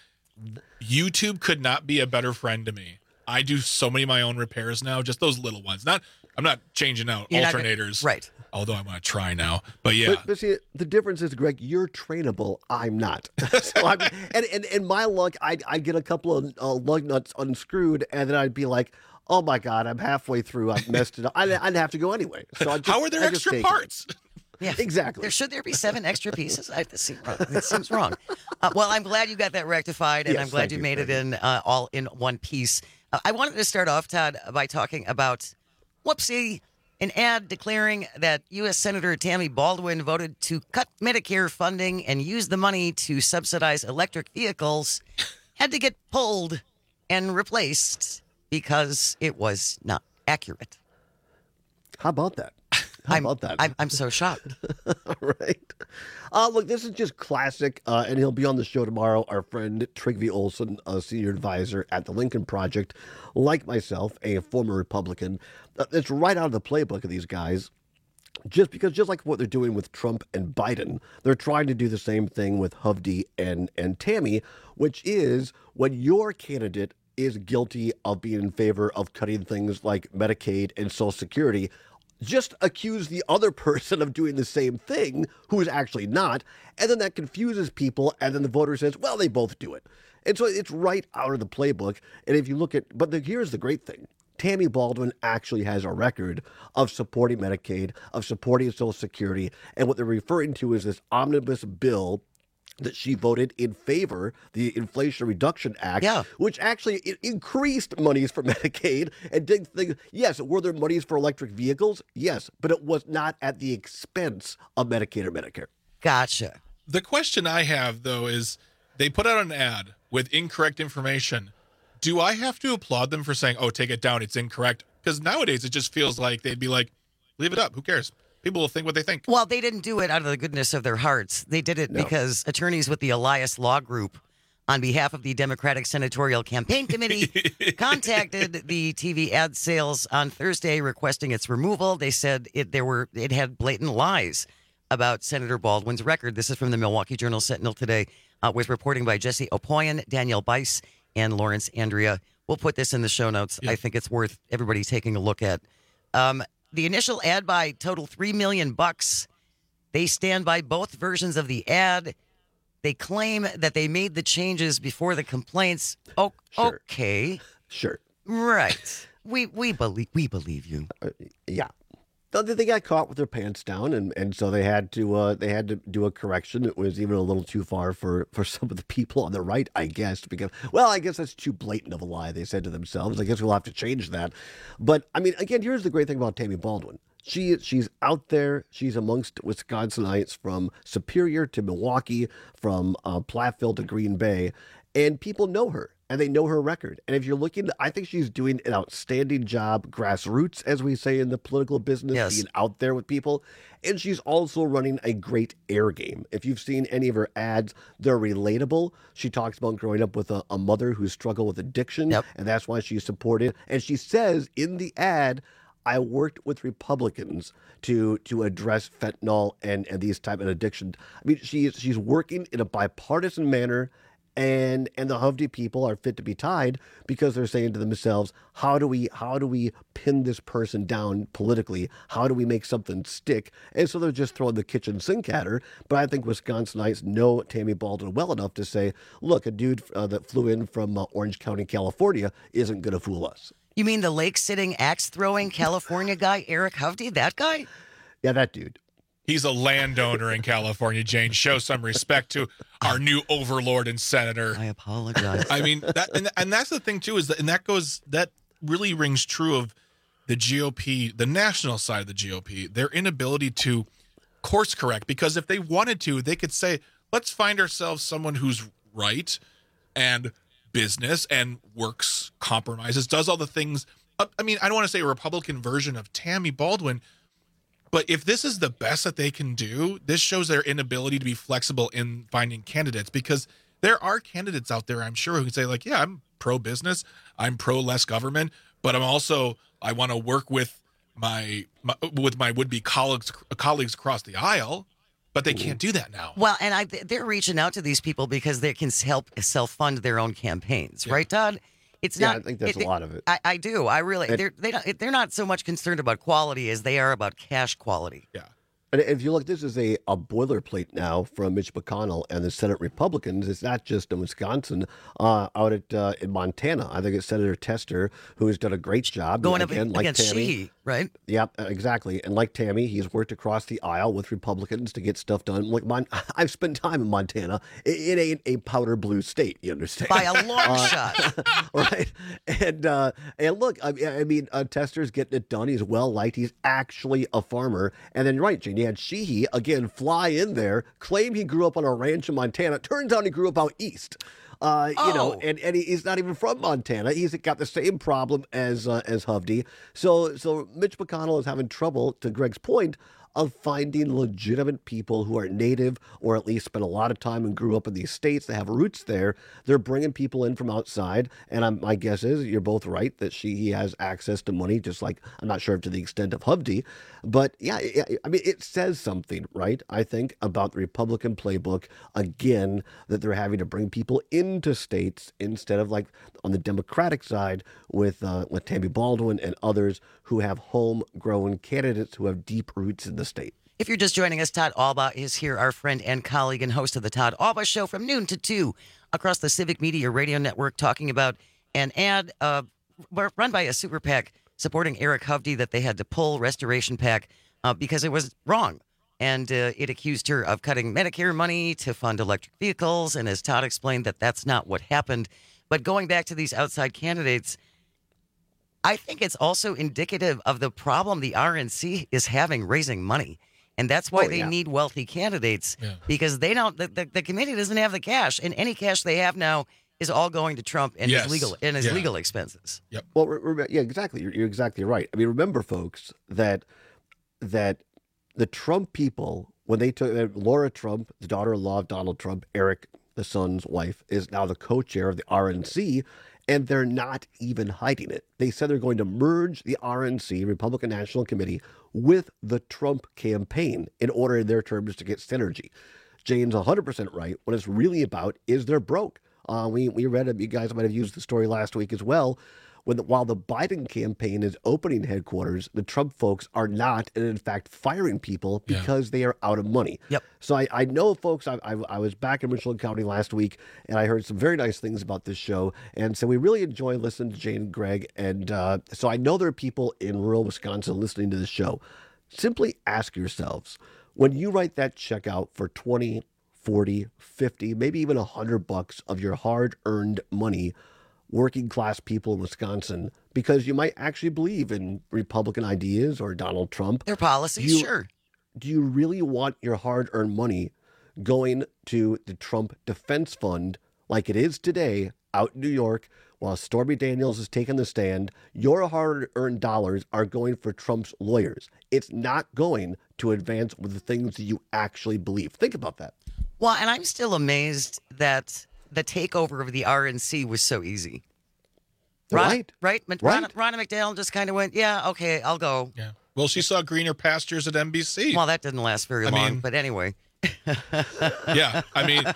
YouTube could not be a better friend to me. I do so many of my own repairs now, just those little ones. Not I'm not changing out You're not gonna- alternators, right? Although I want to try now, but yeah. But, but see, the difference is, Greg, you're trainable. I'm not. so I'm, and, and and my luck, I I get a couple of uh, lug nuts unscrewed, and then I'd be like, oh my god, I'm halfway through. I've messed it up. I'd, I'd have to go anyway. So I just, How are there I just extra take it. parts? Yeah, exactly. There should there be seven extra pieces? I, this, seems wrong. This seems wrong. Uh, well, I'm glad you got that rectified, and Yes, I'm glad thank you you, made thank it in uh, all in one piece. Uh, I wanted to start off, Todd, by talking about whoopsie. An ad declaring that U S Senator Tammy Baldwin voted to cut Medicare funding and use the money to subsidize electric vehicles had to get pulled and replaced because it was not accurate. How about that? How I'm, about that? I'm, I'm so shocked. right. Uh, look, this is just classic, uh, and he'll be on the show tomorrow. Our friend Trygve Olson, a senior advisor at the Lincoln Project, like myself, a former Republican. Uh, it's right out of the playbook of these guys. Just because, just like what they're doing with Trump and Biden, they're trying to do the same thing with Hovde and, and Tammy, which is when your candidate is guilty of being in favor of cutting things like Medicaid and Social Security, just accuse the other person of doing the same thing who is actually not, and then that confuses people, and then the voter says, well, they both do it. And so it's right out of the playbook. And if you look at, but the, here's the great thing. Tammy Baldwin actually has a record of supporting Medicaid, of supporting Social Security, and what they're referring to is this omnibus bill that she voted in favor, the Inflation Reduction Act, yeah. which actually it increased monies for Medicaid and did things. Yes, were there monies for electric vehicles? Yes, but it was not at the expense of Medicaid or Medicare. Gotcha. The question I have, though, is they put out an ad with incorrect information. Do I have to applaud them for saying, oh, take it down, it's incorrect? Because nowadays it just feels like they'd be like, leave it up, who cares? People will think what they think. Well, they didn't do it out of the goodness of their hearts. They did it No. because attorneys with the Elias Law Group, on behalf of the Democratic Senatorial Campaign Committee, contacted the T V ad sales on Thursday requesting its removal. They said it there were it had blatant lies about Senator Baldwin's record. This is from the Milwaukee Journal Sentinel today, uh, with reporting by Jesse Opoyan, Danielle Bice, and Lawrence Andrea. We'll put this in the show notes. Yeah. I think it's worth everybody taking a look at. Um, The initial ad buy totaled three million bucks. They stand by both versions of the ad. They claim that they made the changes before the complaints. Oh, Sure. okay, Sure. right. We we believe we believe you. Uh, yeah. Though They got caught with their pants down, and, and so they had to uh, they had to do a correction. It was even a little too far for, for some of the people on the right, I guess, because, well, I guess that's too blatant of a lie, they said to themselves. I guess we'll have to change that. But, I mean, again, here's the great thing about Tammy Baldwin. She She's out there. She's amongst Wisconsinites from Superior to Milwaukee, from uh, Platteville to Green Bay, and people know her. and they know her record. And if you're looking, I think she's doing an outstanding job, grassroots, as we say in the political business, Yes. being out there with people. And she's also running a great air game. If you've seen any of her ads, they're relatable. She talks about growing up with a, a mother who struggled with addiction, and that's why she's supported. And she says in the ad, I worked with Republicans to to address fentanyl and, and these type of addiction. I mean, she's she's working in a bipartisan manner, and and the Hovde people are fit to be tied because they're saying to themselves, how do we how do we pin this person down politically? How do we make something stick? And so they're just throwing the kitchen sink at her. But I think Wisconsinites know Tammy Baldwin well enough to say, look, a dude uh, that flew in from uh, Orange County, California, isn't going to fool us. You mean the lake-sitting, axe-throwing California guy, Eric Hovde? That guy? Yeah, that dude. He's a landowner in California, Jane. Show some respect to our new overlord and senator. I apologize. I mean, that and, and that's the thing, too, is that, and that goes, that really rings true of the G O P, the national side of the G O P, their inability to course correct. Because if they wanted to, they could say, let's find ourselves someone who's right and business and works, compromises, does all the things. I mean, I don't want to say a Republican version of Tammy Baldwin, but if this is the best that they can do, this shows their inability to be flexible in finding candidates, because there are candidates out there, I'm sure, who can say, like, yeah, I'm pro-business, I'm pro-less government, but I'm also, I want to work with my, my with my would-be colleagues colleagues across the aisle. But they can't do that now. Well, and I, they're reaching out to these people because they can help self-fund their own campaigns, right, Todd? It's Yeah, not. I think that's a lot of it. I, I do. I really. And- they're they don't, they're not so much concerned about quality as they are about cash quality. Yeah. And if you look, this is a, a boilerplate now from Mitch McConnell and the Senate Republicans. It's not just in Wisconsin, uh, out at uh, in Montana. I think it's Senator Tester, who has done a great job. Going up Again, like against Tammy. Sheehy, right? Yep, exactly. And like Tammy, he's worked across the aisle with Republicans to get stuff done. Like Mon- I've spent time in Montana. It, it ain't a powder blue state, you understand? By a long Uh, shot. right? And uh, and look, I, I mean, uh, Tester's getting it done. He's well liked. He's actually a farmer. And then, right, Jane, you had Sheehy again fly in there, claim he grew up on a ranch in Montana. Turns out he grew up out east. Uh, you know, Oh. and, and he, he's not even from Montana. He's got the same problem as uh, as Hovde. So so Mitch McConnell is having trouble, to Greg's point, of finding legitimate people who are native or at least spent a lot of time and grew up in these states that have roots there. They're bringing people in from outside. And I'm, my guess is you're both right that she he has access to money, just like I'm not sure to the extent of Hovde. But yeah, yeah, I mean, it says something, right? I think about the Republican playbook, again, that they're having to bring people into states instead of like on the Democratic side with, uh, with Tammy Baldwin and others who have homegrown candidates who have deep roots in the state. If you're just joining us, Todd Alba is here, our friend and colleague and host of the Todd Alba Show from noon to two across the Civic Media Radio Network, talking about an ad uh, run by a super PAC supporting Eric Hovde that they had to pull, Restoration PAC, uh, because it was wrong. And uh, it accused her of cutting Medicare money to fund electric vehicles. And as Todd explained, that that's not what happened. But going back to these outside candidates, I think it's also indicative of the problem the R N C is having raising money. And that's why Oh, they yeah. need wealthy candidates, because they don't, the, the, the committee doesn't have the cash. And any cash they have now is all going to Trump and Yes. his legal and his Yeah. legal expenses. Yep. Well, re- re- yeah, exactly. You're, you're exactly right. I mean, remember, folks, that that the Trump people, when they took uh, Laura Trump, the daughter-in-law of Donald Trump, Eric, the son's wife, is now the co-chair of the R N C, and they're not even hiding it. They said they're going to merge the R N C, Republican National Committee, with the Trump campaign in order, in their terms, to get synergy. Jane's one hundred percent right. What it's really about is they're broke. Uh, we we read it. You guys might have used the story last week as well. When the, while the Biden campaign is opening headquarters, the Trump folks are not, and in fact firing people Yeah. because they are out of money. Yep. So I, I know, folks. I, I I was back in Richland County last week, and I heard some very nice things about this show, and so we really enjoy listening to Jane and Greg. And uh, so I know there are people in rural Wisconsin listening to this show. Simply ask yourselves, when you write that check out for twenty, forty, fifty, maybe even one hundred bucks of your hard-earned money, working class people in Wisconsin, because you might actually believe in Republican ideas or Donald Trump. Their policies, you- sure. Do you really want your hard-earned money going to the Trump Defense Fund like it is today out in New York while Stormy Daniels is taking the stand. Your hard-earned dollars are going for Trump's lawyers. It's not going to advance with the things that you actually believe. Think about that. Well, and I'm still amazed that the takeover of the R N C was so easy. Ron, Right. Right? Ron, Right. Ronna McDaniel just kind of went, yeah, okay, I'll go. Yeah. Well, she saw greener pastures at N B C. Well, that didn't last very I long, mean- but anyway. Yeah, I mean,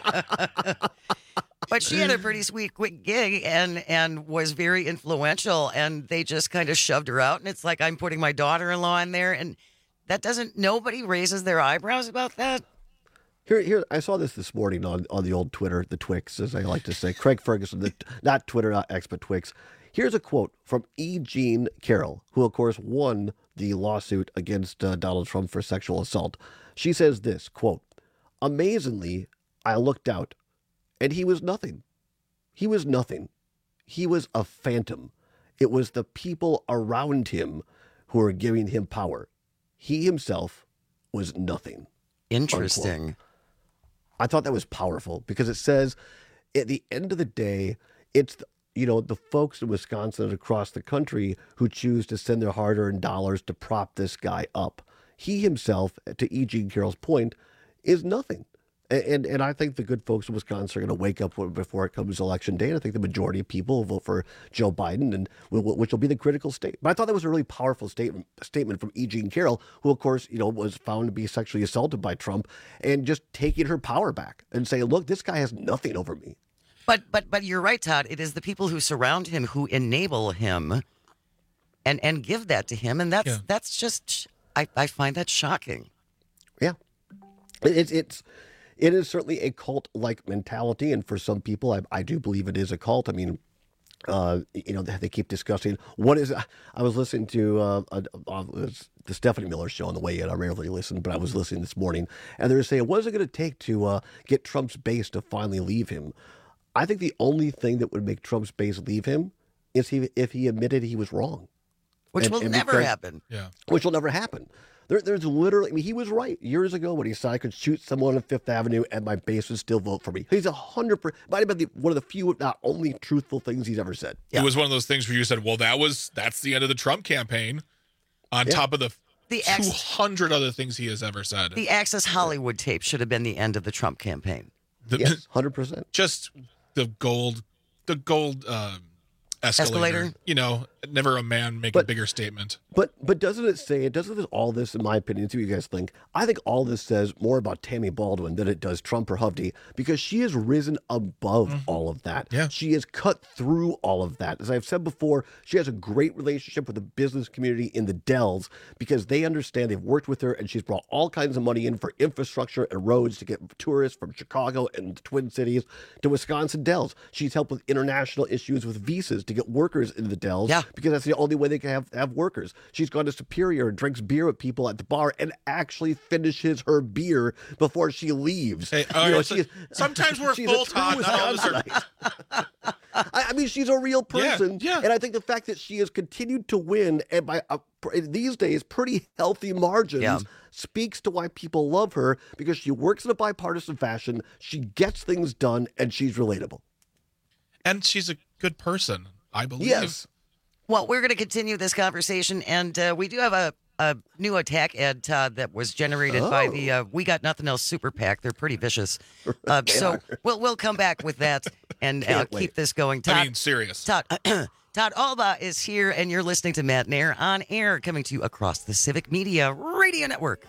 But she had a pretty sweet, quick gig and and was very influential, and they just kind of shoved her out. And it's like, I'm putting my daughter-in-law in there, and that doesn't, nobody raises their eyebrows about that. Here, here. I saw this this morning on, on the old Twitter, the Twix, as I like to say. Craig Ferguson, the, not Twitter, not X, but Twix. Here's a quote from E. Jean Carroll, who, of course, won the lawsuit against uh, Donald Trump for sexual assault. She says this, quote, "Amazingly, I looked out, and he was nothing. He was nothing. He was a phantom. It was the people around him who were giving him power. He himself was nothing." Interesting. Unquote. I thought that was powerful because it says at the end of the day, it's, the, you know, the folks in Wisconsin and across the country who choose to send their hard-earned dollars to prop this guy up. He himself, to E. Jean Carroll's point, is nothing. And, and and I think the good folks in Wisconsin are going to wake up before it comes election day. And I think the majority of people will vote for Joe Biden, and will, which will be the critical state. But I thought that was a really powerful statement statement from E. Jean Carroll, who, of course, you know, was found to be sexually assaulted by Trump, and just taking her power back and saying, "Look, this guy has nothing over me." But but but you're right, Todd. It is the people who surround him who enable him, and and give that to him, and that's Yeah. that's just I, I find that shocking. Yeah, it's it's it is certainly a cult-like mentality, and for some people, I, I do believe it is a cult. I mean, uh, you know, they keep discussing what is. I was listening to uh, a, a, the Stephanie Miller show on the way in. I rarely listen, but I was listening this morning, and they were saying, "What is it going to take to uh, get Trump's base to finally leave him?" I think the only thing that would make Trump's base leave him is he if he admitted he was wrong, Which And- will and never because- happen. yeah. which will never happen. There, there's literally, I mean, he was right years ago when he said I could shoot someone on Fifth Avenue and my base would still vote for me. He's a hundred percent, might have been the, one of the few, if not only, truthful things he's ever said. It was one of those things where you said, well, that was that's the end of the Trump campaign on Yeah. top of the, The two ex- hundred other things he has ever said. The Access Hollywood tape should have been the end of the Trump campaign. The- Yes, hundred percent. Just the gold, the gold um, escalator. Escalator? You know, never a man make a But- bigger statement. But but doesn't it say, it doesn't all this, in my opinion, see what you guys think, I think all this says more about Tammy Baldwin than it does Trump or Hovde, because she has risen above all of that. Yeah. She has cut through all of that. As I've said before, she has a great relationship with the business community in the Dells because they understand, they've worked with her, and she's brought all kinds of money in for infrastructure and roads to get tourists from Chicago and the Twin Cities to Wisconsin Dells. She's helped with international issues with visas to get workers into the Dells Yeah. because that's the only way they can have, have workers. She's gone to Superior and drinks beer with people at the bar and actually finishes her beer before she leaves. Hey, all You know, right, so- she is- sometimes we're she's a full, true Todd, not all of us are- Wisconsinite. I, I mean, she's a real Yeah, person, yeah. and I think the fact that she has continued to win and by a, these days pretty healthy margins Yeah. speaks to why people love her, because she works in a bipartisan fashion, she gets things done, and she's relatable. And she's a good person, I believe. Yes. Well, we're going to continue this conversation, and uh, we do have a, a new attack ad, Todd, that was generated by the uh, We Got Nothing Else Super PAC. They're pretty vicious. Uh, They so are. we'll we'll come back with that and uh, Can't keep wait. this going. Todd, I mean, serious. Todd, Todd Alba is here, and you're listening to Matt Nair on air, coming to you across the Civic Media Radio Network.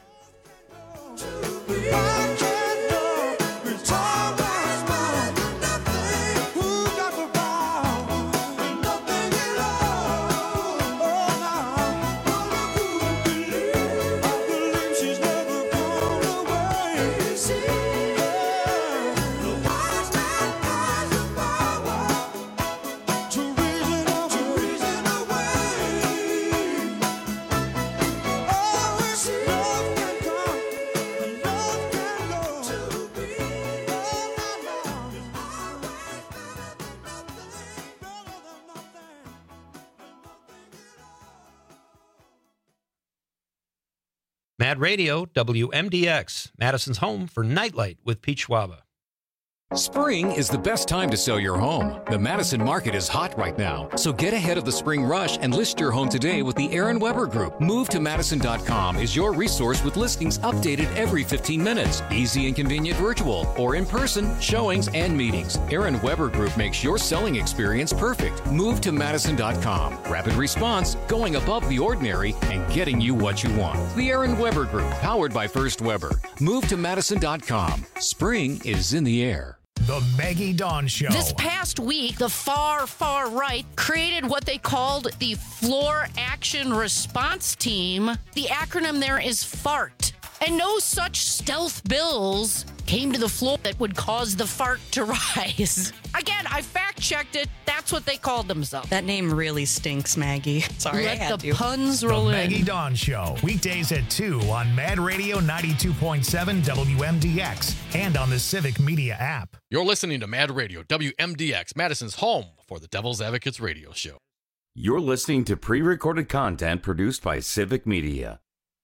Mad Radio, W M D X, Madison's home for Nightlight with Pete Schwaba. Spring is the best time to sell your home. The Madison market is hot right now, so get ahead of the spring rush and list your home today with the Aaron Weber Group. Move to Madison dot com is your resource with listings updated every fifteen minutes. Easy and convenient virtual or in person showings and meetings. Aaron Weber Group makes your selling experience perfect. Move to Madison dot com. Rapid response, going above the ordinary, and getting you what you want. The Aaron Weber Group, powered by First Weber. Move to Madison dot com. Spring is in the air. The Maggie Dawn Show. This past week, the far, far right created what they called the Floor Action Response Team. The acronym there is FART. And no such stealth bills came to the floor that would cause the fart to rise. Again, I fact-checked it. That's what they called themselves. That name really stinks, Maggie. Sorry, Let I had the to. puns roll the in. Maggie Dawn Show. Weekdays at two on Mad Radio ninety-two point seven W M D X and on the Civic Media app. You're listening to Mad Radio, W M D X, Madison's home for the Devil's Advocates radio show. You're listening to pre-recorded content produced by Civic Media.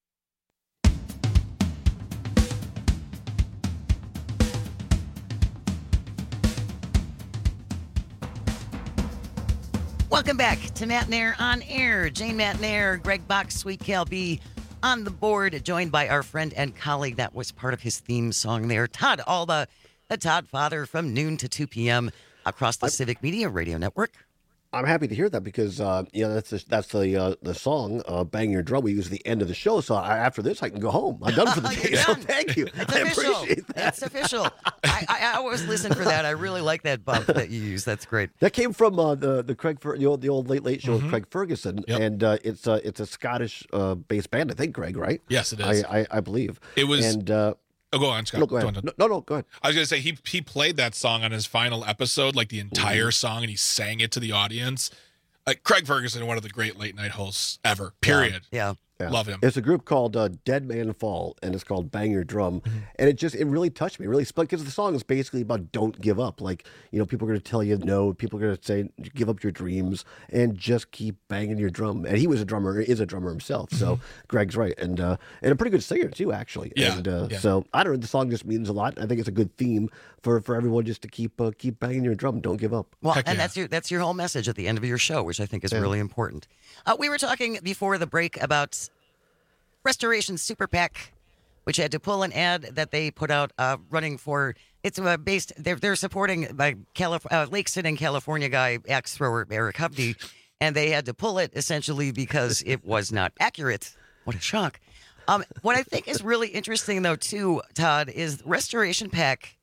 Welcome back to Matt Nair on Air. Jane Matt Nair, Greg Bach, Sweet Cal B on the board, joined by our friend and colleague that was part of his theme song there, Todd Alba, the Todd Father, from noon to two p.m. across the Civic Media Radio Network. I'm happy to hear that because uh, you know that's the, that's the uh, the song uh, "Bang Your Drum" we use at the end of the show. So I, after this, I can go home. I'm done for the day. So thank you. It's I official. appreciate that. It's official. I, I, I always listen for that. I really like that bump that you use. That's great. That came from uh, the the Craig Fer- the old the old Late Late Show Mm-hmm. with Craig Ferguson, Yep. and uh, it's uh, it's a Scottish uh, based band, I think. Greg, right? Yes, it is. I I, I believe It was- And uh, Oh, go on, Scott. no, go ahead. Go on. No, no, no, go ahead. I was gonna say he he played that song on his final episode, like the entire song, and he sang it to the audience. Like Craig Ferguson, one of the great late night hosts ever. Period. Yeah. Yeah. Love him. It's a group called uh, Dead Man Fall, and it's called Bang Your Drum. Mm-hmm. And it just, it really touched me, really split, because the song is basically about don't give up. Like, you know, people are going to tell you no, people are going to say give up your dreams, and just keep banging your drum. And he was a drummer, is a drummer himself, so Greg's right. And uh, and a pretty good singer, too, actually. Yeah, And uh, yeah. so, I don't know, the song just means a lot. I think it's a good theme for, for everyone just to keep uh, keep banging your drum. Don't give up. Well, and that's your that's your whole message at the end of your show, which I think is Yeah. really important. Uh, we were talking before the break about Restoration Super PAC, which had to pull an ad that they put out uh, running for. It's uh, based. They're they're supporting by Calif- uh, Lake Sitting California guy axe thrower Eric Hovde, and they had to pull it essentially because it was not accurate. What a shock! Um, what I think is really interesting though too, Todd, is Restoration PAC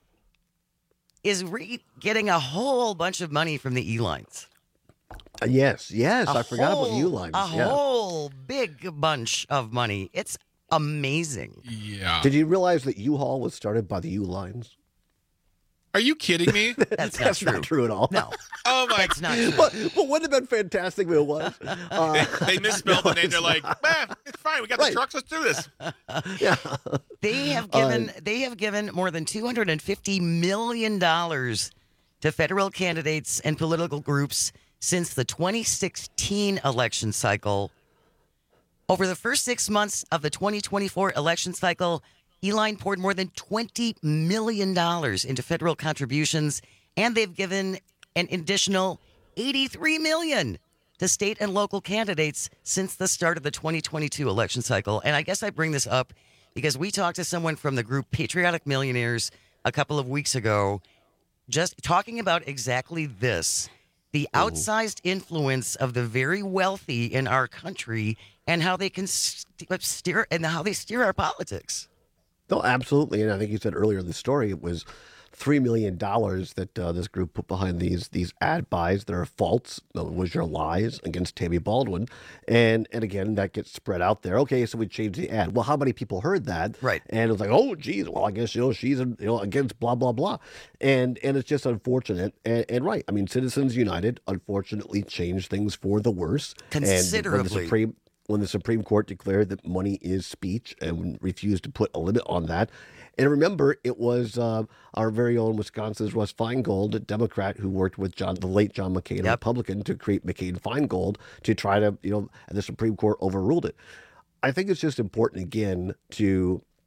is re- getting a whole bunch of money from the E-lines. Uh, yes, yes, A I forgot about whole- U-Lines. A Yeah. whole big bunch of money. It's amazing. Yeah. Did you realize that U-Haul was started by the U-Lines? Are you kidding me? That's, That's not, not true. true at all. No, Oh my! that's not true. But, but wouldn't it have been fantastic if it was? Uh, They misspelled the name. it's They're like, man, it's fine. We got Right. the trucks. Let's do this. yeah. They have Uh, given they have given more than two hundred fifty million dollars to federal candidates and political groups since the twenty sixteen election cycle. Over the first six months of the twenty twenty-four election cycle, E-Line poured more than twenty million dollars into federal contributions, and they've given an additional eighty-three million dollars to state and local candidates since the start of the twenty twenty-two election cycle. And I guess I bring this up because we talked to someone from the group Patriotic Millionaires a couple of weeks ago, just talking about exactly this, the outsized influence of the very wealthy in our country and how they can st- steer and how they steer our politics. No, absolutely. And I think you said earlier in the story, it was three million dollars that uh, this group put behind these these ad buys that are false. It was your lies against Tammy Baldwin. And and again, that gets spread out there. Okay, so we changed the ad. Well, how many people heard that? Right. And it was like, oh, geez, well, I guess, you know, she's, you know, against blah, blah, blah. And and it's just unfortunate. And, and right, I mean, Citizens United, unfortunately, changed things for the worse. And when the Considerably. Supreme when the Supreme Court declared that money is speech and refused to put a limit on that. And remember, it was uh, our very own Wisconsin's Russ Feingold, a Democrat, who worked with John, the late John McCain, a Yep. Republican, to create McCain-Feingold to try to, you know, and the Supreme Court overruled it. I think it's just important, again, to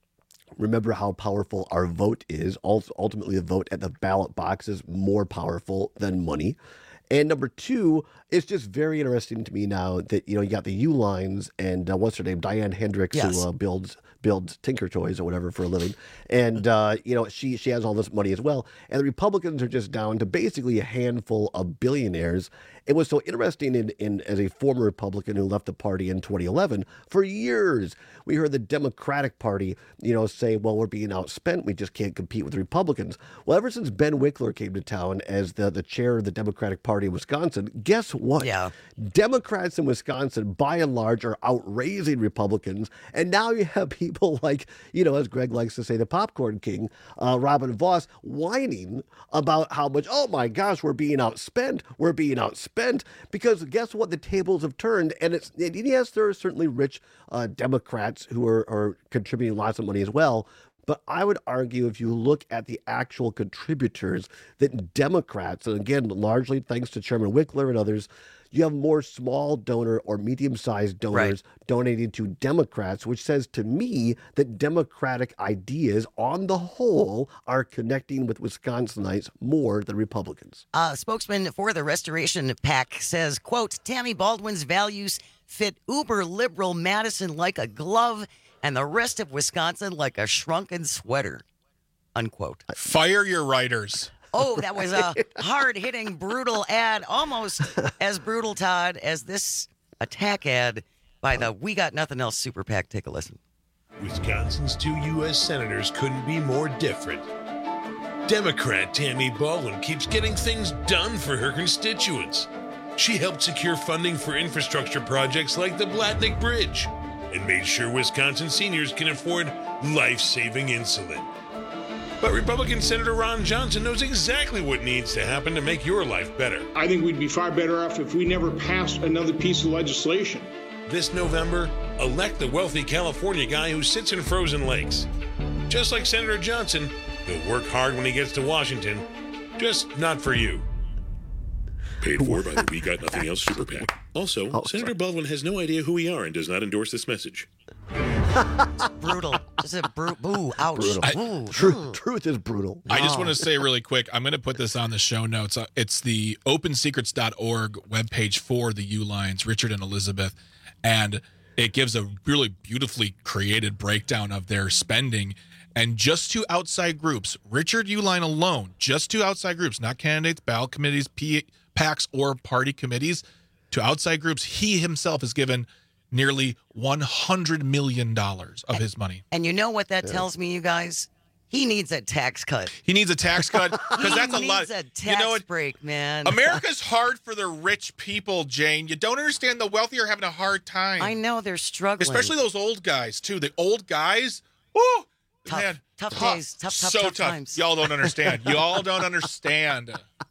Remember how powerful our vote is. Also, ultimately, the vote at the ballot box is more powerful than money. And number two, it's just very interesting to me now that, you know, you got the U-Lines and uh, what's her name, Diane Hendricks, Yes. who uh, builds builds Tinker Toys or whatever for a living. And, uh, you know, she, she has all this money as well. And the Republicans are just down to basically a handful of billionaires. It was so interesting in, in as a former Republican who left the party in twenty eleven. For years, we heard the Democratic Party, you know, say, well, we're being outspent. We just can't compete with the Republicans. Well, ever since Ben Wickler came to town as the, the chair of the Democratic Party in Wisconsin, guess what? Yeah. Democrats in Wisconsin, by and large, are outraising Republicans. And now you have people like, you know, as Greg likes to say, the popcorn king, uh, Robin Voss, whining about how much, oh my gosh, we're being outspent. We're being outspent. Because guess what? The tables have turned. And it's, and yes, there are certainly rich uh, Democrats who are, are contributing lots of money as well. But I would argue if you look at the actual contributors, that Democrats, and again, largely thanks to Chairman Wickler and others, you have more small donor or medium-sized donors right. donating to Democrats, which says to me that Democratic ideas on the whole are connecting with Wisconsinites more than Republicans. Uh, spokesman for the Restoration PAC says, quote, Tammy Baldwin's values fit uber liberal Madison like a glove and the rest of Wisconsin like a shrunken sweater, unquote. Fire your writers. Oh, that was a hard-hitting, brutal ad, almost as brutal, Todd, as this attack ad by the We Got Nothing Else Super PAC. Take a listen. Wisconsin's two U S senators couldn't be more different. Democrat Tammy Baldwin keeps getting things done for her constituents. She helped secure funding for infrastructure projects like the Blatnick Bridge and made sure Wisconsin seniors can afford life-saving insulin. But Republican Senator Ron Johnson knows exactly what needs to happen to make your life better. I think we'd be far better off if we never passed another piece of legislation. This November, elect the wealthy California guy who sits in frozen lakes. Just like Senator Johnson, he'll work hard when he gets to Washington, just not for you. Paid for by the We Got Nothing Else Super PAC. Also, oh, Senator sorry. Baldwin has no idea who we are and does not endorse this message. Brutal. Just a bru- boo, ouch. Brutal. I, Ooh, truth, truth is brutal. I just want to say really quick, I'm going to put this on the show notes. It's the open secrets dot org webpage for the U-Lines, Richard and Elizabeth, and it gives a really beautifully created breakdown of their spending. And just two outside groups, Richard U-Line alone, just two outside groups, not candidates, ballot committees, P- PACs, or party committees, to outside groups, he himself has given nearly one hundred million dollars of his money. And you know what that yeah. tells me, you guys? He needs a tax cut. He needs a tax cut because that's a lot. He needs a tax you know what? break, man. America's hard for the rich people, Jane. You don't understand. The wealthy are having a hard time. I know they're struggling. Especially those old guys, too. The old guys, woo, tough, man, tough, tough days, tough, tough, so tough, tough times. Y'all don't understand. Y'all don't understand.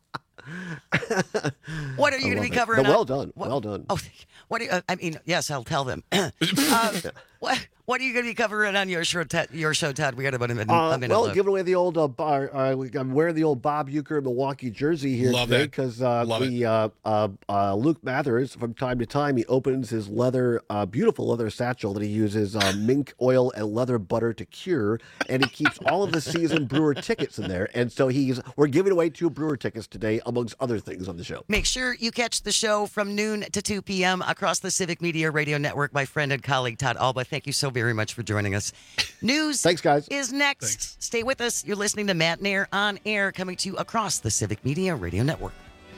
What are you going to be covering? No, well on, done. What, well done. Oh, what? Do you, uh, I mean, yes, I'll tell them. uh, what? What are you going to be covering on your show, Ted, your show, Todd? We got about a minute. Uh, a minute well, left. giving away the old. Uh, bar, uh, I'm wearing the old Bob Uecker Milwaukee jersey here Love today it. because uh, Love the uh, uh, uh, Luke Mathers, from time to time, he opens his leather, uh, beautiful leather satchel that he uses uh, mink oil and leather butter to cure, and he keeps all of the season Brewer tickets in there. And so he's we're giving away two Brewer tickets today, amongst other things on the show. Make sure you catch the show from noon to two p.m. across the Civic Media Radio Network. My friend and colleague Todd Alba, thank you so very much for joining us. News Thanks, guys. is next. Thanks. Stay with us. You're listening to Matt Nair on air, coming to you across the Civic Media Radio Network.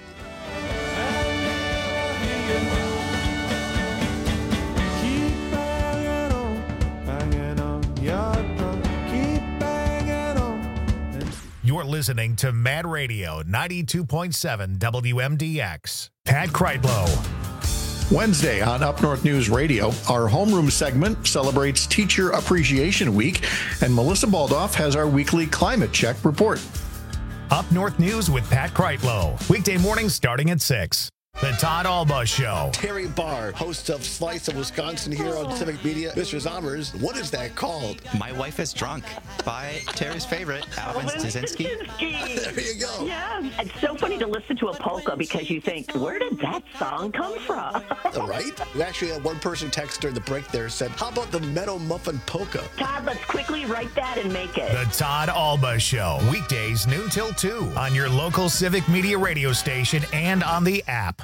You're listening to Mad Radio ninety-two point seven W M D X. Pat Kreitlow. Wednesday on Up North News Radio, our homeroom segment celebrates Teacher Appreciation Week, and Melissa Baldoff has our weekly climate check report. Up North News with Pat Kreitlow. Weekday mornings starting at six. The Todd Alba Show. Terry Barr, host of Slice of Wisconsin here on Civic Media. Mister Zommers, what is that called? My Wife is Drunk by Terry's favorite, Alvin Staszynski. There you go. Yeah, it's so funny to listen to a polka because you think, where did that song come from? Right? We actually had one person text during the break there said, how about the Meadow Muffin Polka? Todd, let's quickly write that and make it. The Todd Alba Show. Weekdays noon till two on your local Civic Media radio station and on the app.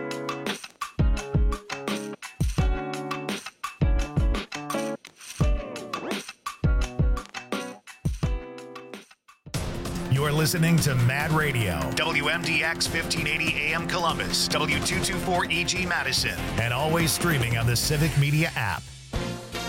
You're listening to Mad Radio, W M D X fifteen eighty A M Columbus, W two twenty-four E G Madison, and always streaming on the Civic Media app.